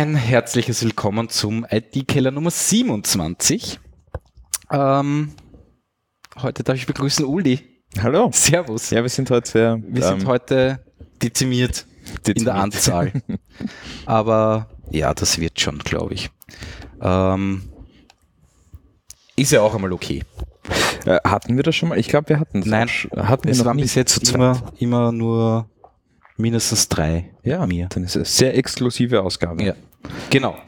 Ein herzliches Willkommen zum IT-Keller Nummer 27. Heute darf ich begrüßen Uli. Hallo. Servus. Ja, wir sind heute heute dezimiert in der Anzahl. Aber ja, das wird schon, glaube ich. Ist ja auch einmal okay. Hatten wir das schon mal? Ich glaube, wir hatten das. Nein, hatten es wir noch waren nicht bis jetzt immer nur mindestens 3. Ja, mir. Dann ist es sehr exklusive Ausgabe. Ja, genau.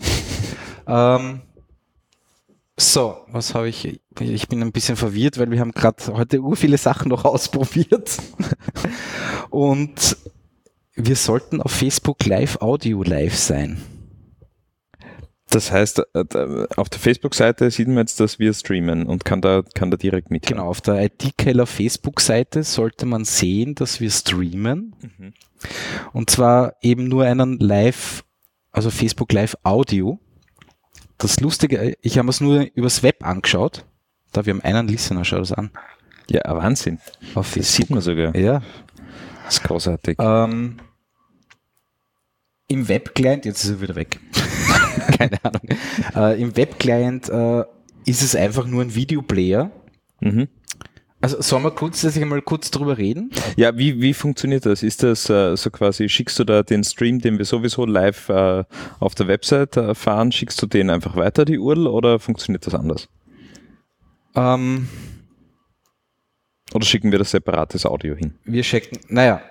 So, was habe ich? Ich bin ein bisschen verwirrt, weil wir haben gerade heute viele Sachen noch ausprobiert. Und wir sollten auf Facebook Audio live sein. Das heißt, auf der Facebook-Seite sieht man jetzt, dass wir streamen und kann da direkt mit. Genau, auf der IT-Keller Facebook-Seite sollte man sehen, dass wir streamen. Mhm. Und zwar eben nur einen Live, also Facebook Live Audio. Das Lustige, ich habe es nur übers Web angeschaut. Da wir haben einen Listener, schau das an. Ja, Wahnsinn. Auf Facebook. Das sieht man sogar. Ja. Das ist großartig. Im Web-Client, jetzt ist er wieder weg. Keine Ahnung. Im Web-Client ist es einfach nur ein Videoplayer. Mhm. Also sollen wir kurz drüber reden? Ja, wie funktioniert das? Ist das so quasi, schickst du da den Stream, den wir sowieso live auf der Website fahren, schickst du den einfach weiter, die URL, oder funktioniert das anders? Oder schicken wir das separates Audio hin? Wir schicken,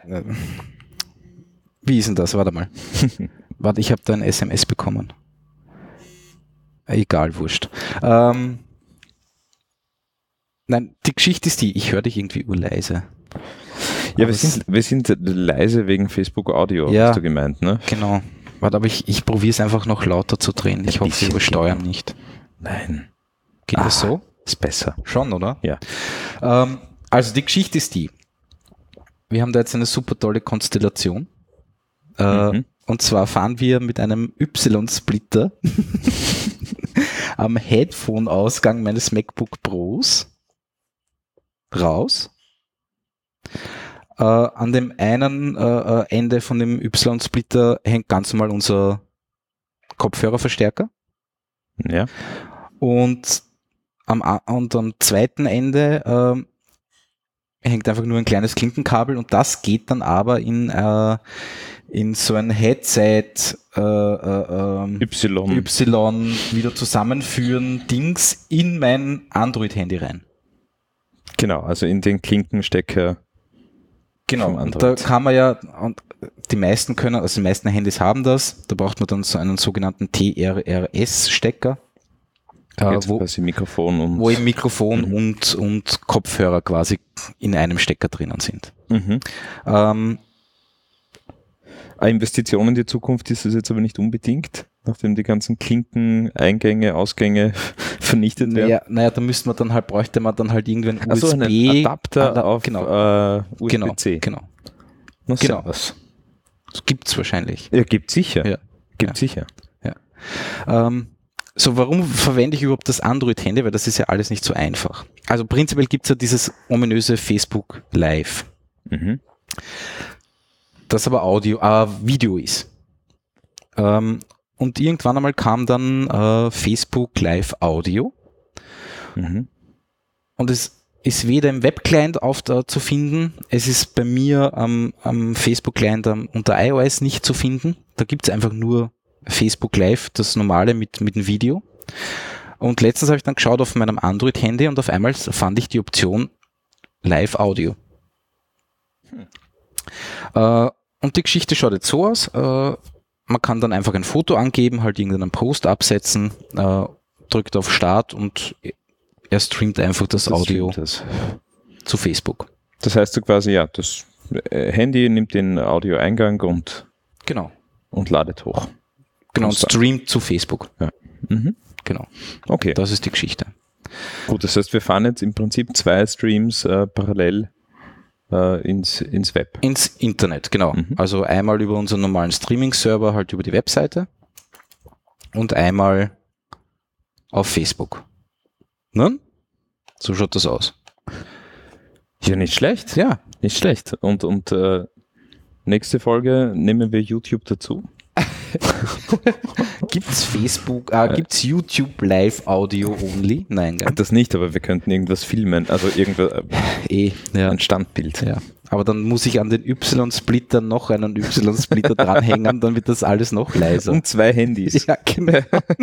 wie ist denn das? Warte mal. Warte, ich habe da ein SMS bekommen. Egal, wurscht. Nein, die Geschichte ist die, ich höre dich irgendwie urleise. Ja, wir sind leise wegen Facebook Audio, ja, hast du gemeint, ne? Genau. Warte, aber ich probiere es einfach noch lauter zu drehen. Ich hoffe, wir übersteuern nicht. Nein. Geht das so? Ist besser. Schon, oder? Ja. Also die Geschichte ist die. Wir haben da jetzt eine super tolle Konstellation. Und zwar fahren wir mit einem Y-Splitter am Headphone-Ausgang meines MacBook Pros raus. An dem einen Ende von dem Y-Splitter hängt ganz normal unser Kopfhörerverstärker. Ja. Und am zweiten Ende hängt einfach nur ein kleines Klinkenkabel, und das geht dann aber in so ein Headset Y wieder zusammenführen Dings in mein Android-Handy rein. Genau, also in den Klinkenstecker. Genau, und da kann man ja, und die meisten Handys haben das, da braucht man dann so einen sogenannten TRRS-Stecker. Wo eben Mikrofon und Kopfhörer quasi in einem Stecker drinnen sind. Mhm. Eine Investition in die Zukunft ist es jetzt aber nicht unbedingt, nachdem die ganzen Klinken, Eingänge, Ausgänge vernichtet werden. Naja, da bräuchte man dann halt irgendwie einen USB einen Adapter auf USB-C. Genau. Genau. Das gibt es wahrscheinlich. Ja, gibt sicher. Ja. Sicher. Ja. So, warum verwende ich überhaupt das Android-Handy? Weil das ist ja alles nicht so einfach. Also prinzipiell gibt es ja dieses ominöse Facebook Live. Mhm. Das aber Video ist. Und irgendwann einmal kam dann Facebook Live Audio. Mhm. Und es ist weder im Web-Client zu finden, es ist bei mir am Facebook-Client unter iOS nicht zu finden. Da gibt es einfach nur Facebook Live, das normale mit dem Video. Und letztens habe ich dann geschaut auf meinem Android-Handy und auf einmal fand ich die Option Live Audio. Und die Geschichte schaut jetzt so aus. Man kann dann einfach ein Foto angeben, halt irgendeinen Post absetzen, drückt auf Start und er streamt einfach das Audio zu Facebook. Das heißt so quasi, ja, das Handy nimmt den Audioeingang und ladet hoch. Genau, und streamt zu Facebook. Ja. Mhm. Genau. Okay. Das ist die Geschichte. Gut, das heißt, wir fahren jetzt im Prinzip 2 Streams parallel ins Web. Ins Internet, genau. Mhm. Also einmal über unseren normalen Streaming-Server, halt über die Webseite, und einmal auf Facebook. Ne? So schaut das aus. Ja, nicht schlecht. Ja. Nicht schlecht. Und nächste Folge nehmen wir YouTube dazu. Gibt's Facebook, gibt's YouTube Live Audio only? Nein, gell? Das nicht, aber wir könnten irgendwas filmen, also irgendwas, ja. ein Standbild. Ja. Aber dann muss ich an den Y-Splitter noch einen Y-Splitter dranhängen, dann wird das alles noch leiser. Und 2 Handys. Ja, genau.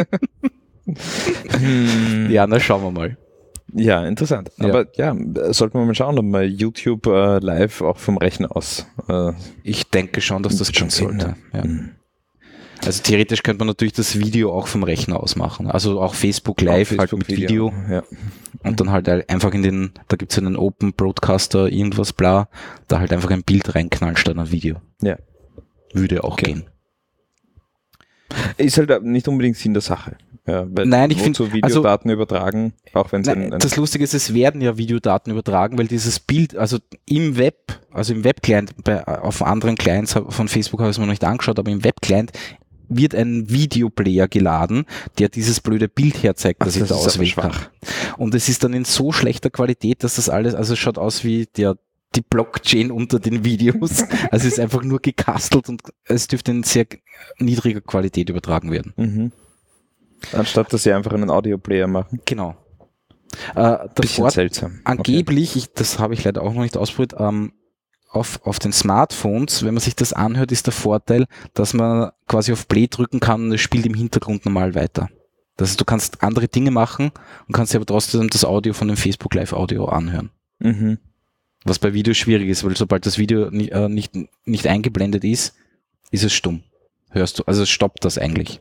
Ja, na schauen wir mal. Ja, interessant. Ja. Aber ja, sollten wir mal schauen, ob man YouTube live auch vom Rechner aus. Ich denke schon, dass das schon sollte. Ja. Also theoretisch könnte man natürlich das Video auch vom Rechner aus machen. Also auch Facebook Live Facebook halt mit Video. Ja. Und dann halt einfach da gibt es einen Open Broadcaster, irgendwas bla, da halt einfach ein Bild reinknallen statt ein Video. Ja. Würde auch gehen. Ist halt nicht unbedingt Sinn der Sache. Ja, weil Nein, ich finde, Videodaten übertragen, auch wenn es das Lustige ist, es werden ja Videodaten übertragen, weil dieses Bild, also im Web, also im Web-Client, auf anderen Clients von Facebook habe ich es mir noch nicht angeschaut, aber im Web-Client wird ein Videoplayer geladen, der dieses blöde Bild herzeigt, das ich da auswählen kann. Und es ist dann in so schlechter Qualität, dass das alles, also es schaut aus wie die Blockchain unter den Videos. Also es ist einfach nur gecastelt und es dürfte in sehr niedriger Qualität übertragen werden. Mhm. Anstatt, dass sie einfach einen Audioplayer machen. Genau. Bisschen seltsam. Angeblich, das habe ich leider auch noch nicht ausprobiert, auf den Smartphones, wenn man sich das anhört, ist der Vorteil, dass man quasi auf Play drücken kann und es spielt im Hintergrund normal weiter. Das heißt, du kannst andere Dinge machen und kannst dir aber trotzdem das Audio von dem Facebook Live Audio anhören. Mhm. Was bei Video schwierig ist, weil sobald das Video nicht eingeblendet ist, ist es stumm. Hörst du, also es stoppt das eigentlich.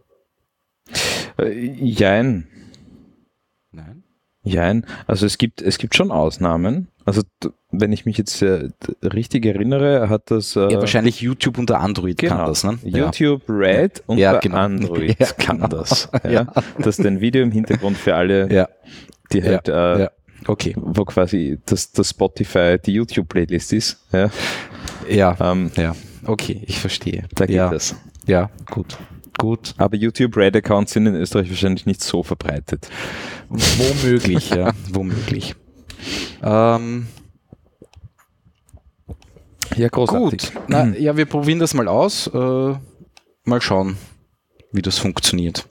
Jein. Nein? Jein. Also es gibt schon Ausnahmen. Also wenn ich mich jetzt richtig erinnere, hat das... ja, wahrscheinlich YouTube unter Android kann das, ne? YouTube Red unter Android kann genau. das. Ja. Das ist ein Video im Hintergrund für alle, die halt... Okay. Wo quasi das Spotify die YouTube-Playlist ist. Ja. Okay, ich verstehe. Da geht das. Ja, gut. Aber YouTube Red-Accounts sind in Österreich wahrscheinlich nicht so verbreitet. Womöglich, ja. Womöglich. Ja, großartig. Gut. Wir probieren das mal aus. Mal schauen, wie das funktioniert.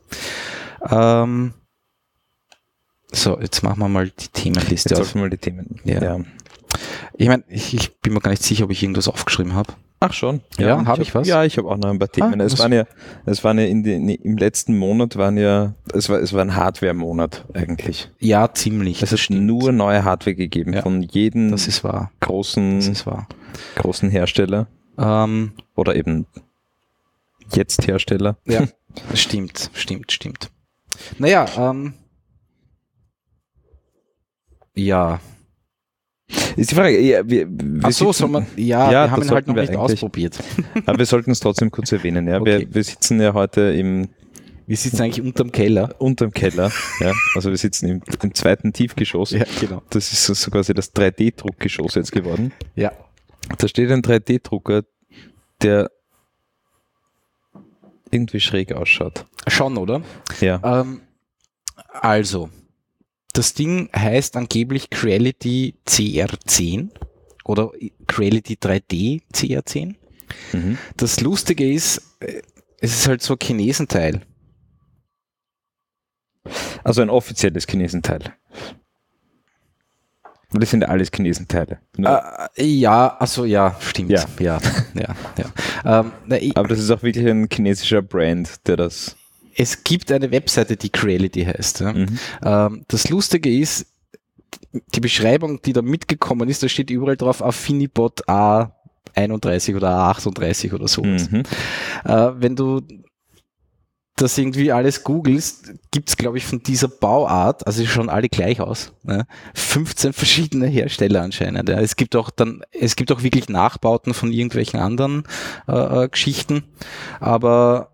So, jetzt machen wir mal die Themenliste auf. Mal die Themen. Ja. Ich meine, ich bin mir gar nicht sicher, ob ich irgendwas aufgeschrieben habe. Ach schon. Ja, habe ich was? Ja, ich habe auch noch ein paar Themen. Es waren ja im letzten Monat es war ein Hardware-Monat eigentlich. Ja, ziemlich. Es hat nur neue Hardware gegeben von jedem das ist wahr. großen Hersteller. Oder eben jetzt Hersteller. Ja, stimmt. Naja, ja. Ist die Frage, wir haben ihn halt noch nicht ausprobiert. Aber wir sollten es trotzdem kurz erwähnen. Ja. Okay. Wir sitzen ja heute Wir sitzen eigentlich unterm Keller. Ja. Also wir sitzen im zweiten Tiefgeschoss. Ja, genau. Das ist so quasi das 3D-Druckgeschoss jetzt geworden. Ja. Da steht ein 3D-Drucker, der irgendwie schräg ausschaut. Schon, oder? Ja. Also, das Ding heißt angeblich Creality CR10 oder Creality 3D CR10. Mhm. Das Lustige ist, es ist halt so ein Chinesenteil. Also ein offizielles Chinesenteil. Und das sind alles Chinesenteile. Stimmt. Ja. Ja. Aber das ist auch wirklich ein chinesischer Brand, der das... Es gibt eine Webseite, die Creality heißt. Ja. Mhm. Das Lustige ist, die Beschreibung, die da mitgekommen ist, da steht überall drauf Affinibot A31 oder A38 oder sowas. Mhm. Wenn du das irgendwie alles googelst, gibt es, glaube ich, von dieser Bauart, also schauen alle gleich aus, 15 verschiedene Hersteller anscheinend. Ja. Es gibt auch wirklich Nachbauten von irgendwelchen anderen Geschichten, aber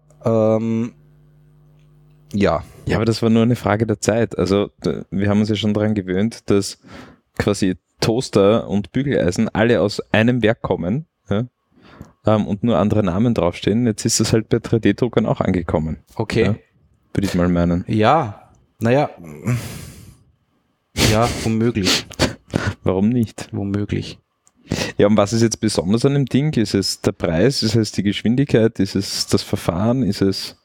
ja, aber das war nur eine Frage der Zeit. Also wir haben uns ja schon daran gewöhnt, dass quasi Toaster und Bügeleisen alle aus einem Werk kommen, und nur andere Namen draufstehen. Jetzt ist das halt bei 3D-Druckern auch angekommen. Okay. Ja, würde ich mal meinen. Ja, womöglich. Warum nicht? Womöglich. Ja, und was ist jetzt besonders an dem Ding? Ist es der Preis? Ist es die Geschwindigkeit? Ist es das Verfahren? Ist es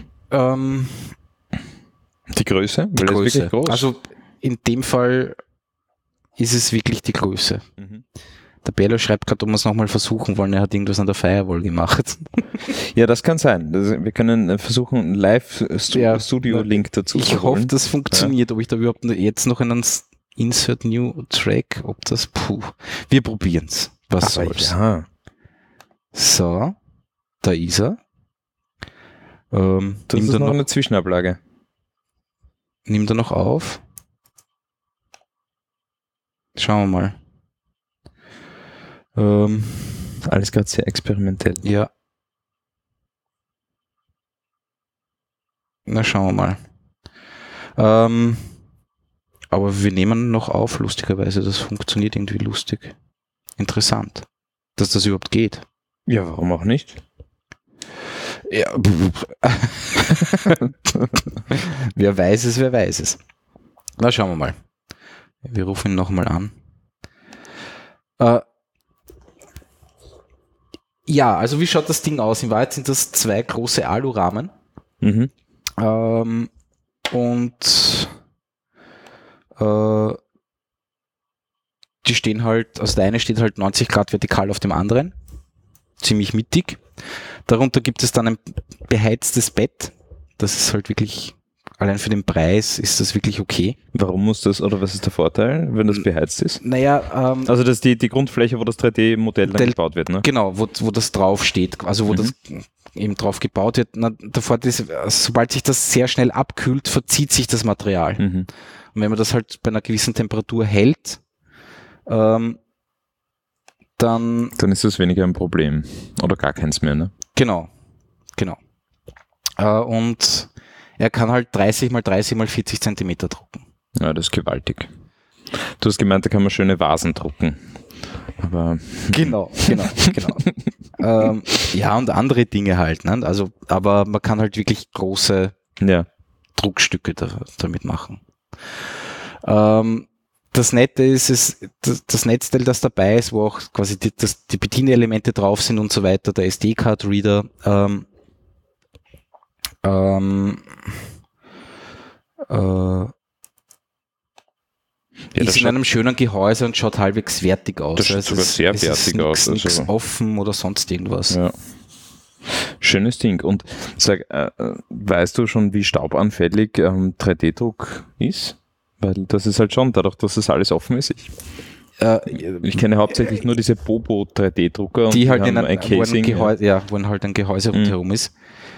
die Größe? Die Größe. Ist wirklich groß. Also in dem Fall ist es wirklich die Größe. Der Bello schreibt gerade, ob wir es nochmal versuchen wollen. Er hat irgendwas an der Firewall gemacht. Ja, das kann sein. Wir können versuchen, einen Live-Studio-Link dazu zu Ich hoffe, das funktioniert. Ob ich da überhaupt jetzt noch einen Insert New Track, ob das, wir probieren es. Was soll's. Ja. So, da ist er. Das ist noch eine Zwischenablage. Nimmt er noch auf? Schauen wir mal. Alles gerade sehr experimentell. Ja. Na, schauen wir mal. Aber wir nehmen noch auf, lustigerweise. Das funktioniert irgendwie lustig. Interessant, dass das überhaupt geht. Ja, warum auch nicht? Ja. Wer weiß es. Na, schauen wir mal. Wir rufen ihn nochmal an. Ja, also wie schaut das Ding aus? In Wahrheit sind das 2 große Alurahmen. Und die stehen halt, also der eine steht halt 90 Grad vertikal auf dem anderen. Ziemlich mittig. Darunter gibt es dann ein beheiztes Bett. Das ist halt wirklich, allein für den Preis ist das wirklich okay. Warum muss das, oder was ist der Vorteil, wenn das beheizt ist? Naja, also das ist die Grundfläche, wo das 3D-Modell dann gebaut wird, ne? Genau, wo das drauf steht, also wo das eben drauf gebaut wird. Na, der Vorteil ist, sobald sich das sehr schnell abkühlt, verzieht sich das Material. Und wenn man das halt bei einer gewissen Temperatur hält, dann ist das weniger ein Problem. Oder gar keins mehr, ne? Genau. Und er kann halt 30 mal 30 mal 40 Zentimeter drucken. Ja, das ist gewaltig. Du hast gemeint, da kann man schöne Vasen drucken. Aber Genau. Ja, und andere Dinge halt. Ne? Also, aber man kann halt wirklich große Druckstücke damit machen. Das Nette ist, das Netzteil, das dabei ist, wo auch quasi die Bedienelemente drauf sind und so weiter, der SD-Card-Reader, ist in einem schönen Gehäuse und schaut halbwegs wertig aus. Das schaut sogar sehr wertig aus. Es ist nichts offen oder sonst irgendwas. Ja. Schönes Ding. Und sag, weißt du schon, wie staubanfällig 3D-Druck ist? Weil das ist halt schon, dadurch, dass das alles offen ist. Ich kenne hauptsächlich nur diese Bobo 3D-Drucker. Die halt in ein Casing, wo halt ein Gehäuse rundherum ist.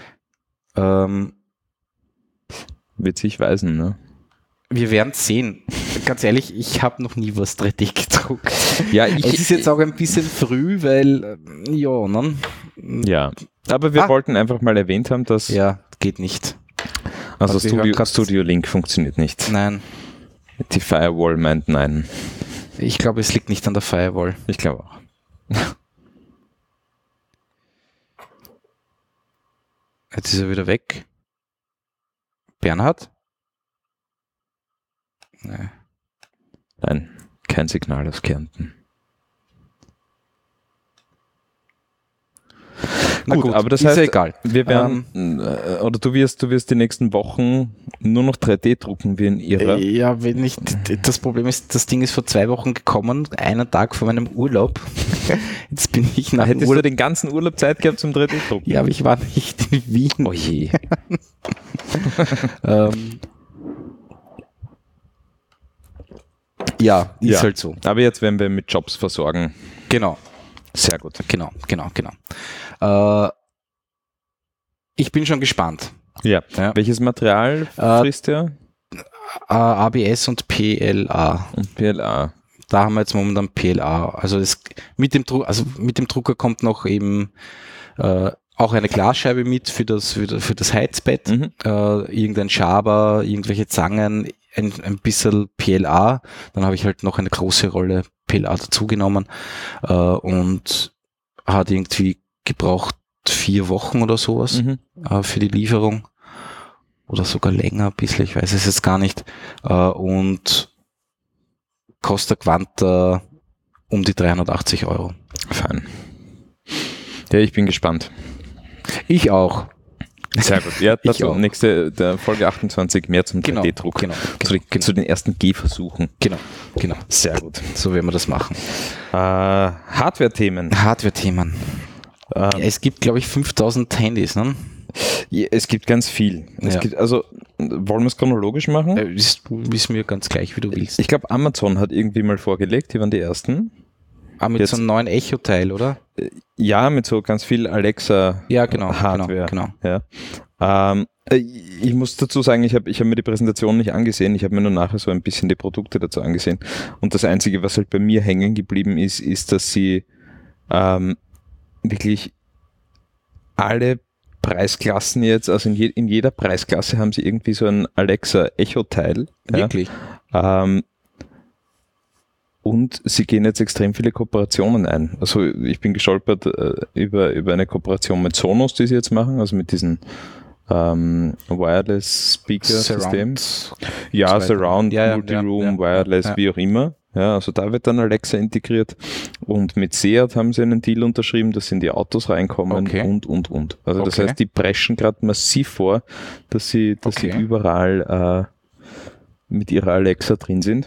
Wird sich weisen, ne? Wir werden es sehen. Ganz ehrlich, ich habe noch nie was 3D gedruckt. Ja, es ist jetzt auch ein bisschen früh, weil, ne? Ja, aber wir wollten einfach mal erwähnt haben, dass... Ja, geht nicht. Also Studio Link funktioniert nicht. Nein. Die Firewall meint nein. Ich glaube, es liegt nicht an der Firewall. Ich glaube auch. Jetzt ist er wieder weg. Bernhard? Nee. Nein, kein Signal aus Kärnten. Na gut, aber das ist heißt, ja egal. Wir werden, oder du wirst die nächsten Wochen nur noch 3D drucken wie ein Irrer. Ja, wenn nicht. Das Problem ist, das Ding ist vor 2 Wochen gekommen, einen Tag vor meinem Urlaub. Jetzt bin ich nach Hättest du den ganzen Urlaub Zeit gehabt zum 3D-Drucken? Ja, aber ich war nicht in Wien. Oh je. Ja, ist halt so. Aber jetzt werden wir mit Jobs versorgen. Genau. Sehr gut. Genau. Ich bin schon gespannt. Ja. Welches Material frisst ihr? ABS und PLA. Da haben wir jetzt momentan PLA. Also mit dem Drucker kommt noch eben auch eine Glasscheibe mit für das Heizbett, irgendein Schaber, irgendwelche Zangen, ein bisschen PLA. Dann habe ich halt noch eine große Rolle PLA dazugenommen und hat irgendwie gebraucht 4 Wochen oder sowas für die Lieferung. Oder sogar länger ein bisschen, ich weiß es jetzt gar nicht. Und Costa Quanta um die 380 €. Fein. Ja, ich bin gespannt. Ich auch. Sehr gut. Ja, das war der Folge 28 mehr zum 3D-Druck. Genau. Zu den ersten Gehversuchen. Genau. Sehr gut. So werden wir das machen. Hardware-Themen. Es gibt, glaube ich, 5000 Handys, ne? Ja, es gibt ganz viel. Wollen wir es chronologisch machen? Ist mir ganz gleich, wie du willst. Ich glaube, Amazon hat irgendwie mal vorgelegt, die waren die ersten. Mit so einem neuen Echo-Teil, oder? Ja, mit so ganz viel Alexa-Hardware. Genau. Ja. Ich muss dazu sagen, ich hab mir die Präsentation nicht angesehen, ich habe mir nur nachher so ein bisschen die Produkte dazu angesehen. Und das Einzige, was halt bei mir hängen geblieben ist, dass sie wirklich alle Preisklassen jetzt, also in jeder Preisklasse haben sie irgendwie so ein Alexa-Echo-Teil. Wirklich? Ja. Und sie gehen jetzt extrem viele Kooperationen ein. Also ich bin gestolpert über eine Kooperation mit Sonos, die sie jetzt machen, also mit diesen Wireless Speaker-System. Ja, Surround, Multiroom, Wireless, wie auch immer. Ja, also da wird dann Alexa integriert. Und mit Seat haben sie einen Deal unterschrieben, dass sie in die Autos reinkommen und. Also das heißt, die preschen gerade massiv vor, dass sie überall mit ihrer Alexa drin sind.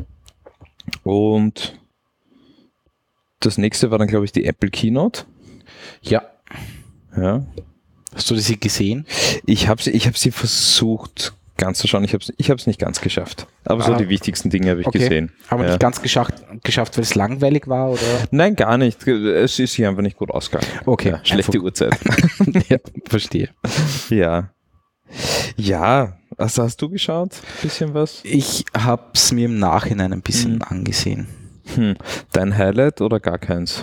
Und das nächste war dann, glaube ich, die Apple Keynote. Ja. Ja. Hast du sie gesehen? Ich hab sie versucht ganz zu schauen. Ich habe es nicht ganz geschafft. Aber so die wichtigsten Dinge habe ich gesehen. Aber nicht ganz geschafft, weil es langweilig war? Oder? Nein, gar nicht. Es ist hier einfach nicht gut ausgegangen. Okay. Ja, schlechte Uhrzeit. Ja, verstehe. Ja. Ja, also hast du geschaut? Bisschen was? Ich habe es mir im Nachhinein ein bisschen angesehen. Dein Highlight oder gar keins?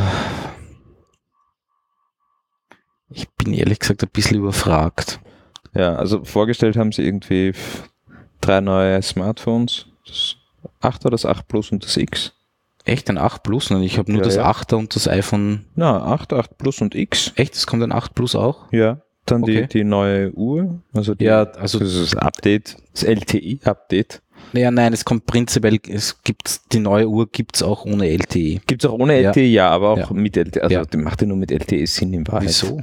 Ich bin ehrlich gesagt ein bisschen überfragt. Ja, also vorgestellt haben sie irgendwie 3 neue Smartphones. Das 8er, das 8 Plus und das X. Echt, ein 8 Plus? Ich habe nur das 8er und das iPhone. Na, 8 Plus und X. Echt, es kommt ein 8 Plus auch? Ja. Dann die neue Uhr, also das Update, das LTE-Update. Naja, nein, es kommt prinzipiell, die neue Uhr gibt es auch ohne LTE. Gibt es auch ohne LTE, ja, aber auch mit LTE. Also die macht ja nur mit LTE Sinn in Wahrheit. Wieso?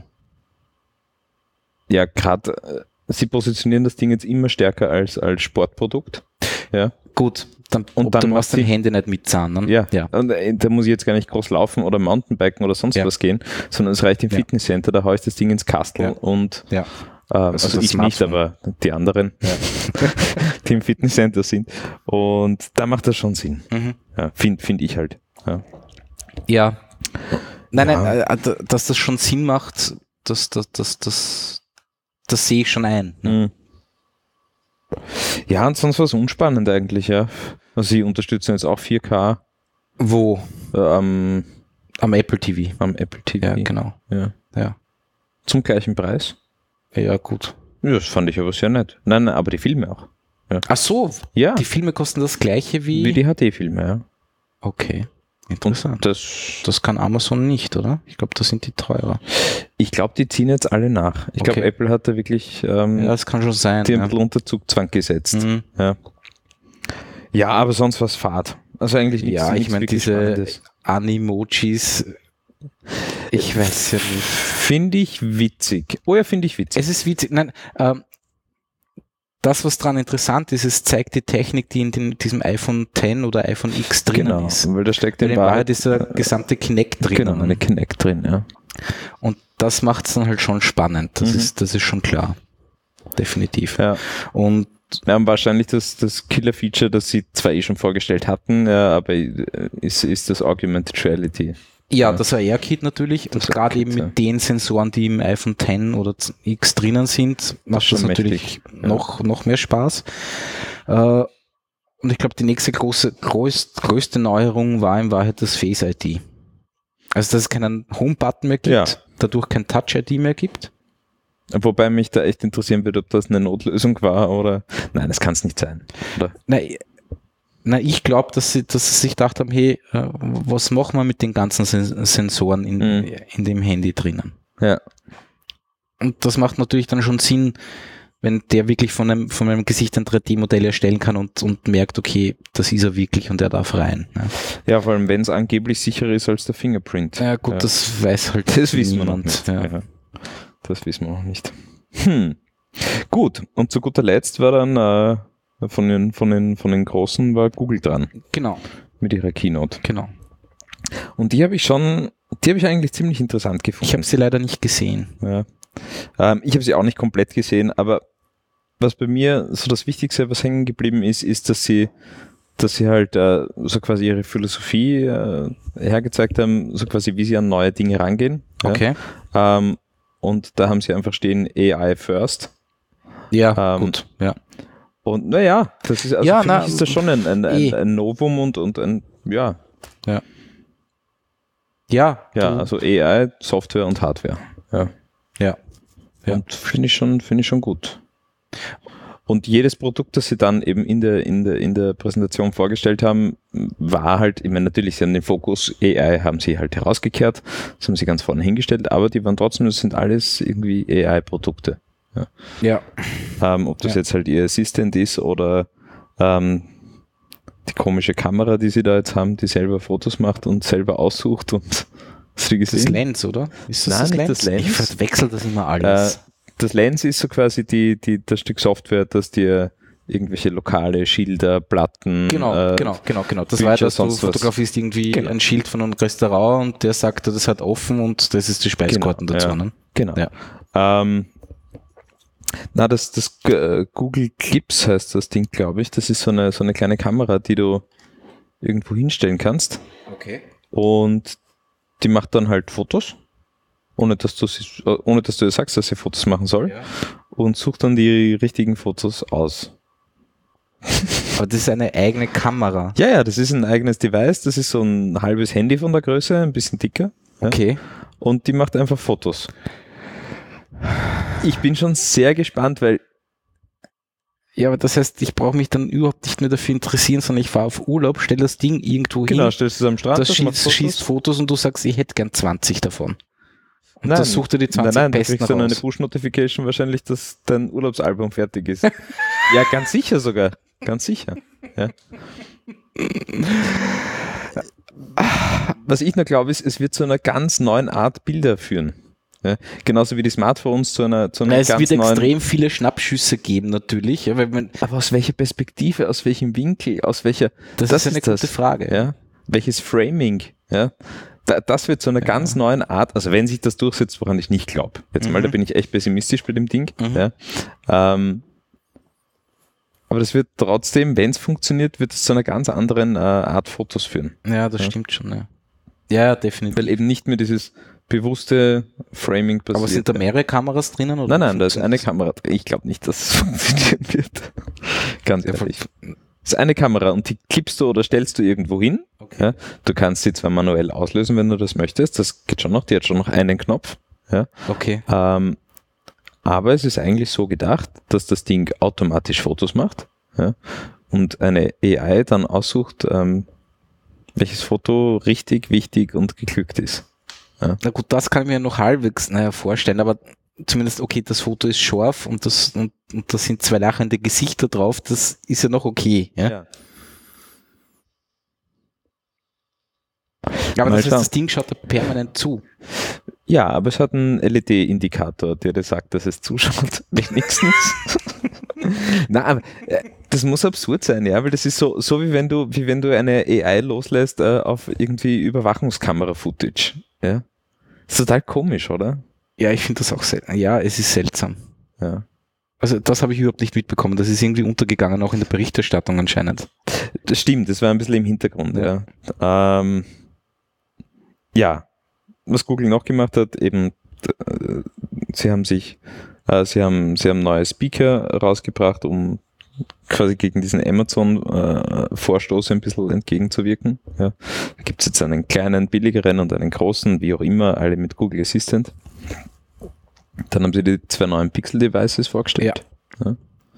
Ja, gerade, sie positionieren das Ding jetzt immer stärker als Sportprodukt. Ja. Gut, dann machst du dein Handy nicht mitzahlen. Ja. Und da muss ich jetzt gar nicht groß laufen oder Mountainbiken oder sonst was gehen, sondern es reicht im Fitnesscenter, da haue ich das Ding ins Kastel und also ich nicht, aber die anderen, die im Fitnesscenter sind. Und da macht das schon Sinn. Ja, find ich halt. Ja. Nein, dass das schon Sinn macht, das sehe ich schon ein. Ne? Ja, und sonst war es unspannend eigentlich, ja. Also sie unterstützen jetzt auch 4K. Wo? Am Apple TV. Am Apple TV. Ja, genau. Ja. Zum gleichen Preis. Ja, gut. Ja, das fand ich aber sehr nett. Nein, aber die Filme auch. Ja. Ach so, ja. Die Filme kosten das gleiche wie die HD-Filme, ja. Okay, interessant. Und das kann Amazon nicht, oder? Ich glaube, da sind die teurer. Ich glaube, die ziehen jetzt alle nach. Ich glaube, Apple hat da wirklich das kann schon sein. Die haben unter Zugzwang gesetzt. Ja, aber sonst was Fahrt. Also eigentlich nichts. Ja, ich meine, diese Spannendes. Animojis, ich weiß ja nicht. Finde ich witzig. Oh ja, finde ich witzig. Es ist witzig. Nein, das, was dran interessant ist, es zeigt die Technik, die in diesem iPhone X oder iPhone X drinnen ist. Weil da steckt in Wahrheit ist der gesamte Kinect drin. Genau, eine Kinect drin, ja. Und das macht es dann halt schon spannend. Das ist schon klar. Definitiv. Ja. Und wahrscheinlich das Killer-Feature, das sie zwar schon vorgestellt hatten, aber ist das Augmented Reality. Ja, das AR-Kit natürlich. Und gerade eben mit den Sensoren, die im iPhone X oder X drinnen sind, macht das natürlich noch mehr Spaß. Und ich glaube, die nächste größte Neuerung war in Wahrheit das Face ID. Also, dass es keinen Home-Button mehr gibt, dadurch kein Touch-ID mehr gibt. Wobei mich da echt interessieren wird, ob das eine Notlösung war oder... Nein, das kann es nicht sein. Oder? Na, ich glaube, dass sie sich gedacht haben, hey, was machen wir mit den ganzen Sensoren in dem Handy drinnen? Ja. Und das macht natürlich dann schon Sinn, wenn der wirklich von einem Gesicht ein 3D-Modell erstellen kann und merkt, okay, das ist er wirklich und er darf rein. Ja, vor allem, wenn es angeblich sicherer ist als der Fingerprint. Ja gut, das weiß halt das wissen wir noch nicht. Ja. Das wissen wir noch nicht. Gut, und zu guter Letzt war dann von den Großen war Google dran. Genau. Mit ihrer Keynote. Genau. Und die habe ich eigentlich ziemlich interessant gefunden. Ich habe sie leider nicht gesehen. Ja. Ich habe sie auch nicht komplett gesehen, aber was bei mir so das Wichtigste, was hängen geblieben ist, dass sie halt so quasi ihre Philosophie hergezeigt haben, so quasi wie sie an neue Dinge rangehen. Okay. Ja? Und da haben sie einfach stehen AI first. Ja, gut, ja. Und naja, das ist, also ja, für mich ist das schon ein Novum und ein, ja. Ja. Ja. Ja, also AI, Software und Hardware. Ja. Ja. Und finde ich schon gut. Und jedes Produkt, das sie dann eben in der Präsentation vorgestellt haben, war halt, ich meine, natürlich, sie haben den Fokus AI, haben sie halt herausgekehrt, das haben sie ganz vorne hingestellt, aber die waren trotzdem, das sind alles irgendwie AI-Produkte. Ja. Ob das jetzt halt ihr Assistant ist oder die komische Kamera, die sie da jetzt haben, die selber Fotos macht und selber aussucht und hast du gesehen? Das Lens, oder? Ist das Nein, das Lens? Ich verwechsel das immer alles. Das Lens ist so quasi das Stück Software, das dir irgendwelche lokale Schilder, Platten. Genau. Das war ja, dass du fotografierst irgendwie ein Schild von einem Restaurant und der sagt, das hat offen und das ist die Speisekarten dazu. Ja. Ne? Genau. Ja. Das Google Clips heißt das Ding, glaube ich. Das ist so eine kleine Kamera, die du irgendwo hinstellen kannst. Okay. Und die macht dann halt Fotos, ohne dass du ihr sagst, dass sie Fotos machen soll. Ja. Und sucht dann die richtigen Fotos aus. Aber das ist eine eigene Kamera. Ja, das ist ein eigenes Device. Das ist so ein halbes Handy von der Größe, ein bisschen dicker. Ja. Okay. Und die macht einfach Fotos. Ich bin schon sehr gespannt, weil... Ja, aber das heißt, ich brauche mich dann überhaupt nicht mehr dafür interessieren, sondern ich fahre auf Urlaub, stelle das Ding irgendwo hin. Genau, stellst du es am Strand, das schießt Fotos und du sagst, ich hätte gern 20 davon. Und das sucht dir die 20 nein, besten du kriegst dann eine Push-Notification wahrscheinlich, dass dein Urlaubsalbum fertig ist. Ja, ganz sicher sogar. Ganz sicher. Ja. Was ich nur glaube, ist, es wird zu einer ganz neuen Art Bilder führen. Ja, genauso wie die Smartphones zu einer ganz neuen... Es wird extrem viele Schnappschüsse geben natürlich. Ja, aber aus welcher Perspektive, aus welchem Winkel, aus welcher... Das ist eine gute Frage. Ja? Welches Framing? Ja? Das wird zu einer ganz neuen Art, also wenn sich das durchsetzt, woran ich nicht glaube. Jetzt mal, da bin ich echt pessimistisch bei dem Ding. Ja? Aber das wird trotzdem, wenn es funktioniert, wird es zu einer ganz anderen Art Fotos führen. Ja, das stimmt schon. Ja. Ja, definitiv. Weil eben nicht mehr dieses bewusste Framing passiert. Aber sind da mehrere Kameras drinnen? Oder nein, da ist eine Kamera drin. Ich glaube nicht, dass es funktionieren wird. Ganz ehrlich. Das ist eine Kamera und die klippst du oder stellst du irgendwo hin. Okay. Ja, du kannst sie zwar manuell auslösen, wenn du das möchtest. Das geht schon noch. Die hat schon noch einen Knopf. Ja. Okay. Aber es ist eigentlich so gedacht, dass das Ding automatisch Fotos macht, ja, und eine AI dann aussucht, welches Foto richtig, wichtig und geglückt ist. Ja. Na gut, das kann ich mir noch halbwegs vorstellen, aber zumindest, okay, das Foto ist scharf und das sind zwei lachende Gesichter drauf, das ist ja noch okay. Ja. Aber das heißt, das Ding schaut da permanent zu. Ja, aber es hat einen LED-Indikator, der dir sagt, dass es zuschaut, wenigstens. Nein, aber das muss absurd sein, ja, weil das ist so wie wenn du eine AI loslässt auf irgendwie Überwachungskamera-Footage. Ja? Das ist total komisch, oder? Ja, ich finde das auch seltsam. Ja, es ist seltsam. Ja. Also das habe ich überhaupt nicht mitbekommen. Das ist irgendwie untergegangen, auch in der Berichterstattung anscheinend. Das stimmt, das war ein bisschen im Hintergrund, ja. Ja, was Google noch gemacht hat, eben, sie haben neue Speaker rausgebracht, um quasi gegen diesen Amazon-Vorstoß ein bisschen entgegenzuwirken. Ja. Da gibt es jetzt einen kleinen, billigeren und einen großen, wie auch immer, alle mit Google Assistant. Dann haben sie die 2 neuen Pixel-Devices vorgestellt. Ja.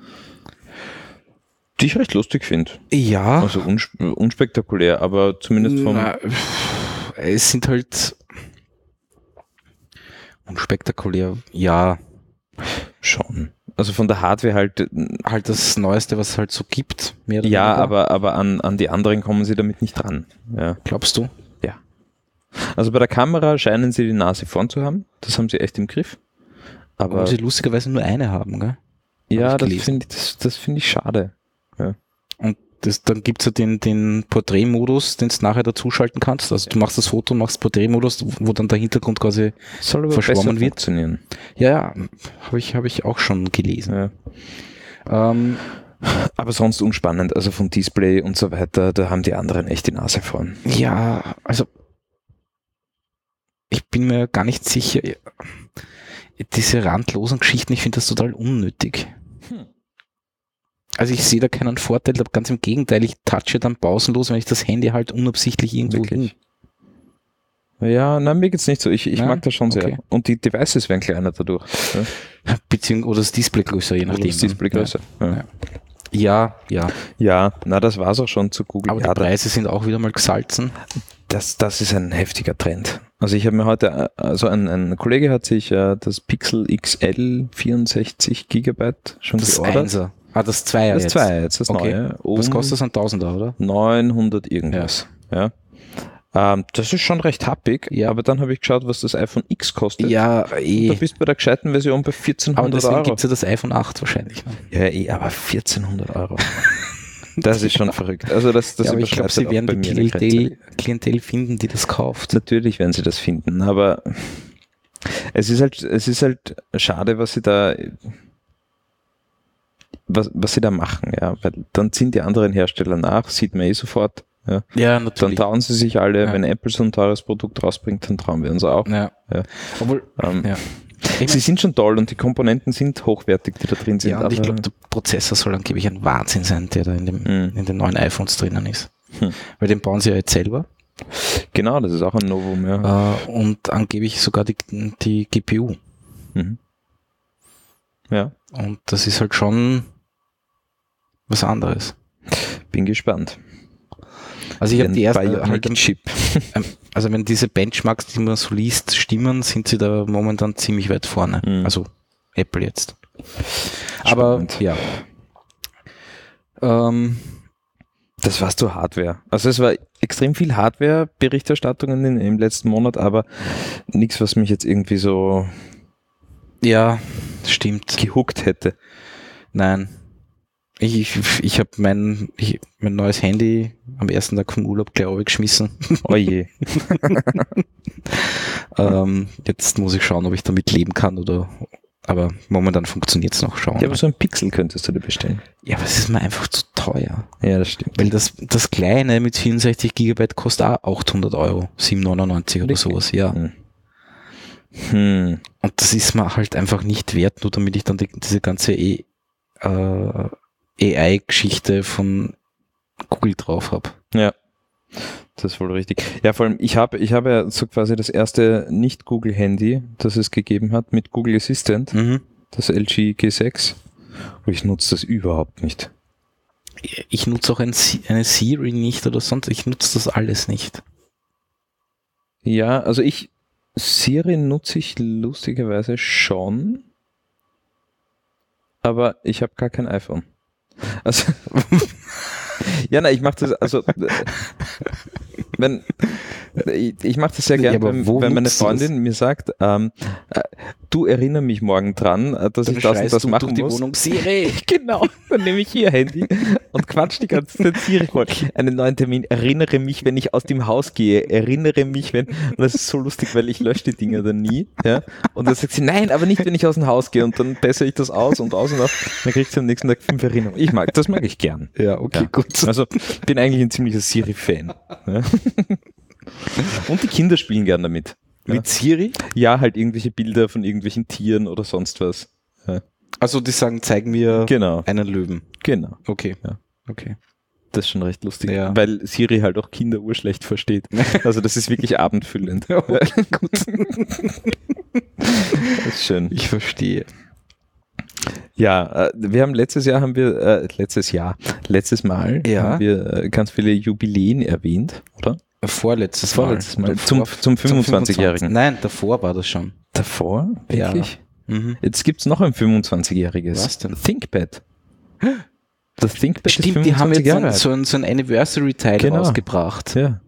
Die ich recht lustig finde. Ja. Also unspektakulär, aber zumindest vom... Es sind halt unspektakulär, ja. Schon. Also von der Hardware halt. Halt das Neueste, was es halt so gibt. Mehr oder weniger. aber an die anderen kommen sie damit nicht dran. Ja. Glaubst du? Ja. Also bei der Kamera scheinen sie die Nase vorn zu haben. Das haben sie echt im Griff. Aber sie lustigerweise nur eine haben, gell? Ja, das finde ich schade. Ja. Und dann gibt es ja den Porträtmodus, den du nachher dazuschalten kannst. Also du machst das Foto, machst Porträtmodus, wo dann der Hintergrund quasi verschwommen wird. Funktionieren. Ja, habe ich auch schon gelesen. Ja. Aber sonst unspannend, also vom Display und so weiter, da haben die anderen echt die Nase vorn. Ja, also ich bin mir gar nicht sicher. Diese randlosen Geschichten, ich finde das total unnötig. Also ich sehe da keinen Vorteil, aber ganz im Gegenteil, ich touche dann pausenlos, wenn ich das Handy halt unabsichtlich irgendwo hin. Ja, nein, mir geht's nicht so. Ich mag das schon sehr. Okay. Und die Devices werden kleiner dadurch. Ja. Oder das Display größer, je nachdem. Oder das Display größer. Ja. Ja, na, das war's auch schon zu Google. Aber die Preise sind auch wieder mal gesalzen. Das ist ein heftiger Trend. Also ich habe mir heute, also ein Kollege hat sich das Pixel XL 64 GB schon geordert. Das 1er. Das 2er jetzt. Das 2er jetzt, das neue. Was kostet das, ein 1000er, oder? 900 irgendwas. Ja. Das ist schon recht happig, aber dann habe ich geschaut, was das iPhone X kostet. Ja, Da bist du bei der gescheiten Version bei 1400 aber deswegen Euro. Gibt es ja das iPhone 8 wahrscheinlich. Ne? Ja, aber 1400 Euro. Das ist schon verrückt. Also das aber ich glaube, sie werden die Klientel finden, die das kauft. Natürlich werden sie das finden, aber es ist halt schade, was sie da machen, ja, weil dann ziehen die anderen Hersteller nach, sieht man sofort. Ja, natürlich. Dann trauen sie sich alle, wenn Apple so ein teures Produkt rausbringt, dann trauen wir uns auch. Ja. Obwohl, sie sind schon toll und die Komponenten sind hochwertig, die da drin sind. Ja, und ich glaube, der Prozessor soll angeblich ein Wahnsinn sein, der da in den neuen iPhones drinnen ist. Weil den bauen sie ja jetzt selber. Genau, das ist auch ein Novum, ja. Und angeblich sogar die GPU. Ja. Und das ist halt schon was anderes. Bin gespannt. Also ich habe die erste halt Chip. Also wenn diese Benchmarks, die man so liest, stimmen, sind sie da momentan ziemlich weit vorne. Also Apple jetzt. Aber ja. Das war's zur Hardware. Also es war extrem viel Hardware-Berichterstattungen im letzten Monat, aber nichts, was mich jetzt irgendwie so stimmt. Gehuckt hätte. Nein. Ich habe mein neues Handy am ersten Tag vom Urlaub gleich geschmissen. Oh je. Jetzt muss ich schauen, ob ich damit leben kann aber momentan funktioniert es noch. Schauen. Ja, aber so ein Pixel könntest du dir bestellen. Ja, aber es ist mir einfach zu teuer. Ja, das stimmt. Weil das kleine mit 64 GB kostet auch 800 Euro, 7,99 oder sowas, ja. Und das ist mir halt einfach nicht wert, nur damit ich dann diese ganze AI-Geschichte von Google drauf habe. Ja, das ist wohl richtig. Ja, vor allem, ich habe ja so quasi das erste Nicht-Google-Handy, das es gegeben hat, mit Google Assistant, das LG G6. Und ich nutze das überhaupt nicht. Ich nutze auch eine Siri nicht oder sonst, ich nutze das alles nicht. Ja, also Siri nutze ich lustigerweise schon, aber ich habe gar kein iPhone. Also, ja, nein, ich mache das, also, ich mache das sehr gerne, wenn meine Freundin mir sagt, du erinner mich morgen dran, dass ich das und das machen muss. Wohnung, Siri. Genau, dann nehme ich ihr Handy und quatsch die ganze Zeit Siri voll. Einen neuen Termin, erinnere mich, wenn ich aus dem Haus gehe, erinnere mich, und das ist so lustig, weil ich lösche die Dinger dann nie, ja, und dann sagt sie, nein, aber nicht, wenn ich aus dem Haus gehe, und dann bessere ich das aus, dann kriegt sie am nächsten Tag 5 Erinnerungen. Das mag ich gern. Ja, okay, gut. Also, bin eigentlich ein ziemlicher Siri-Fan. Ja. Und die Kinder spielen gern damit. Mit Siri? Ja, halt irgendwelche Bilder von irgendwelchen Tieren oder sonst was. Ja. Also die sagen, zeig mir einen Löwen. Genau. Okay. Ja. Okay. Das ist schon recht lustig, weil Siri halt auch Kinder urschlecht versteht. Also das ist wirklich abendfüllend. Okay, gut. Das ist schön. Ich verstehe. Ja, wir haben letztes Mal haben wir ganz viele Jubiläen erwähnt, oder? Vorletztes Mal. Zum 25-Jährigen. Nein, davor war das schon. Davor? Wirklich? Jetzt gibt es noch ein 25-jähriges. Was denn? ThinkPad. Das ThinkPad Stimmt, die haben jetzt so ein Anniversary-Teil rausgebracht. Ja.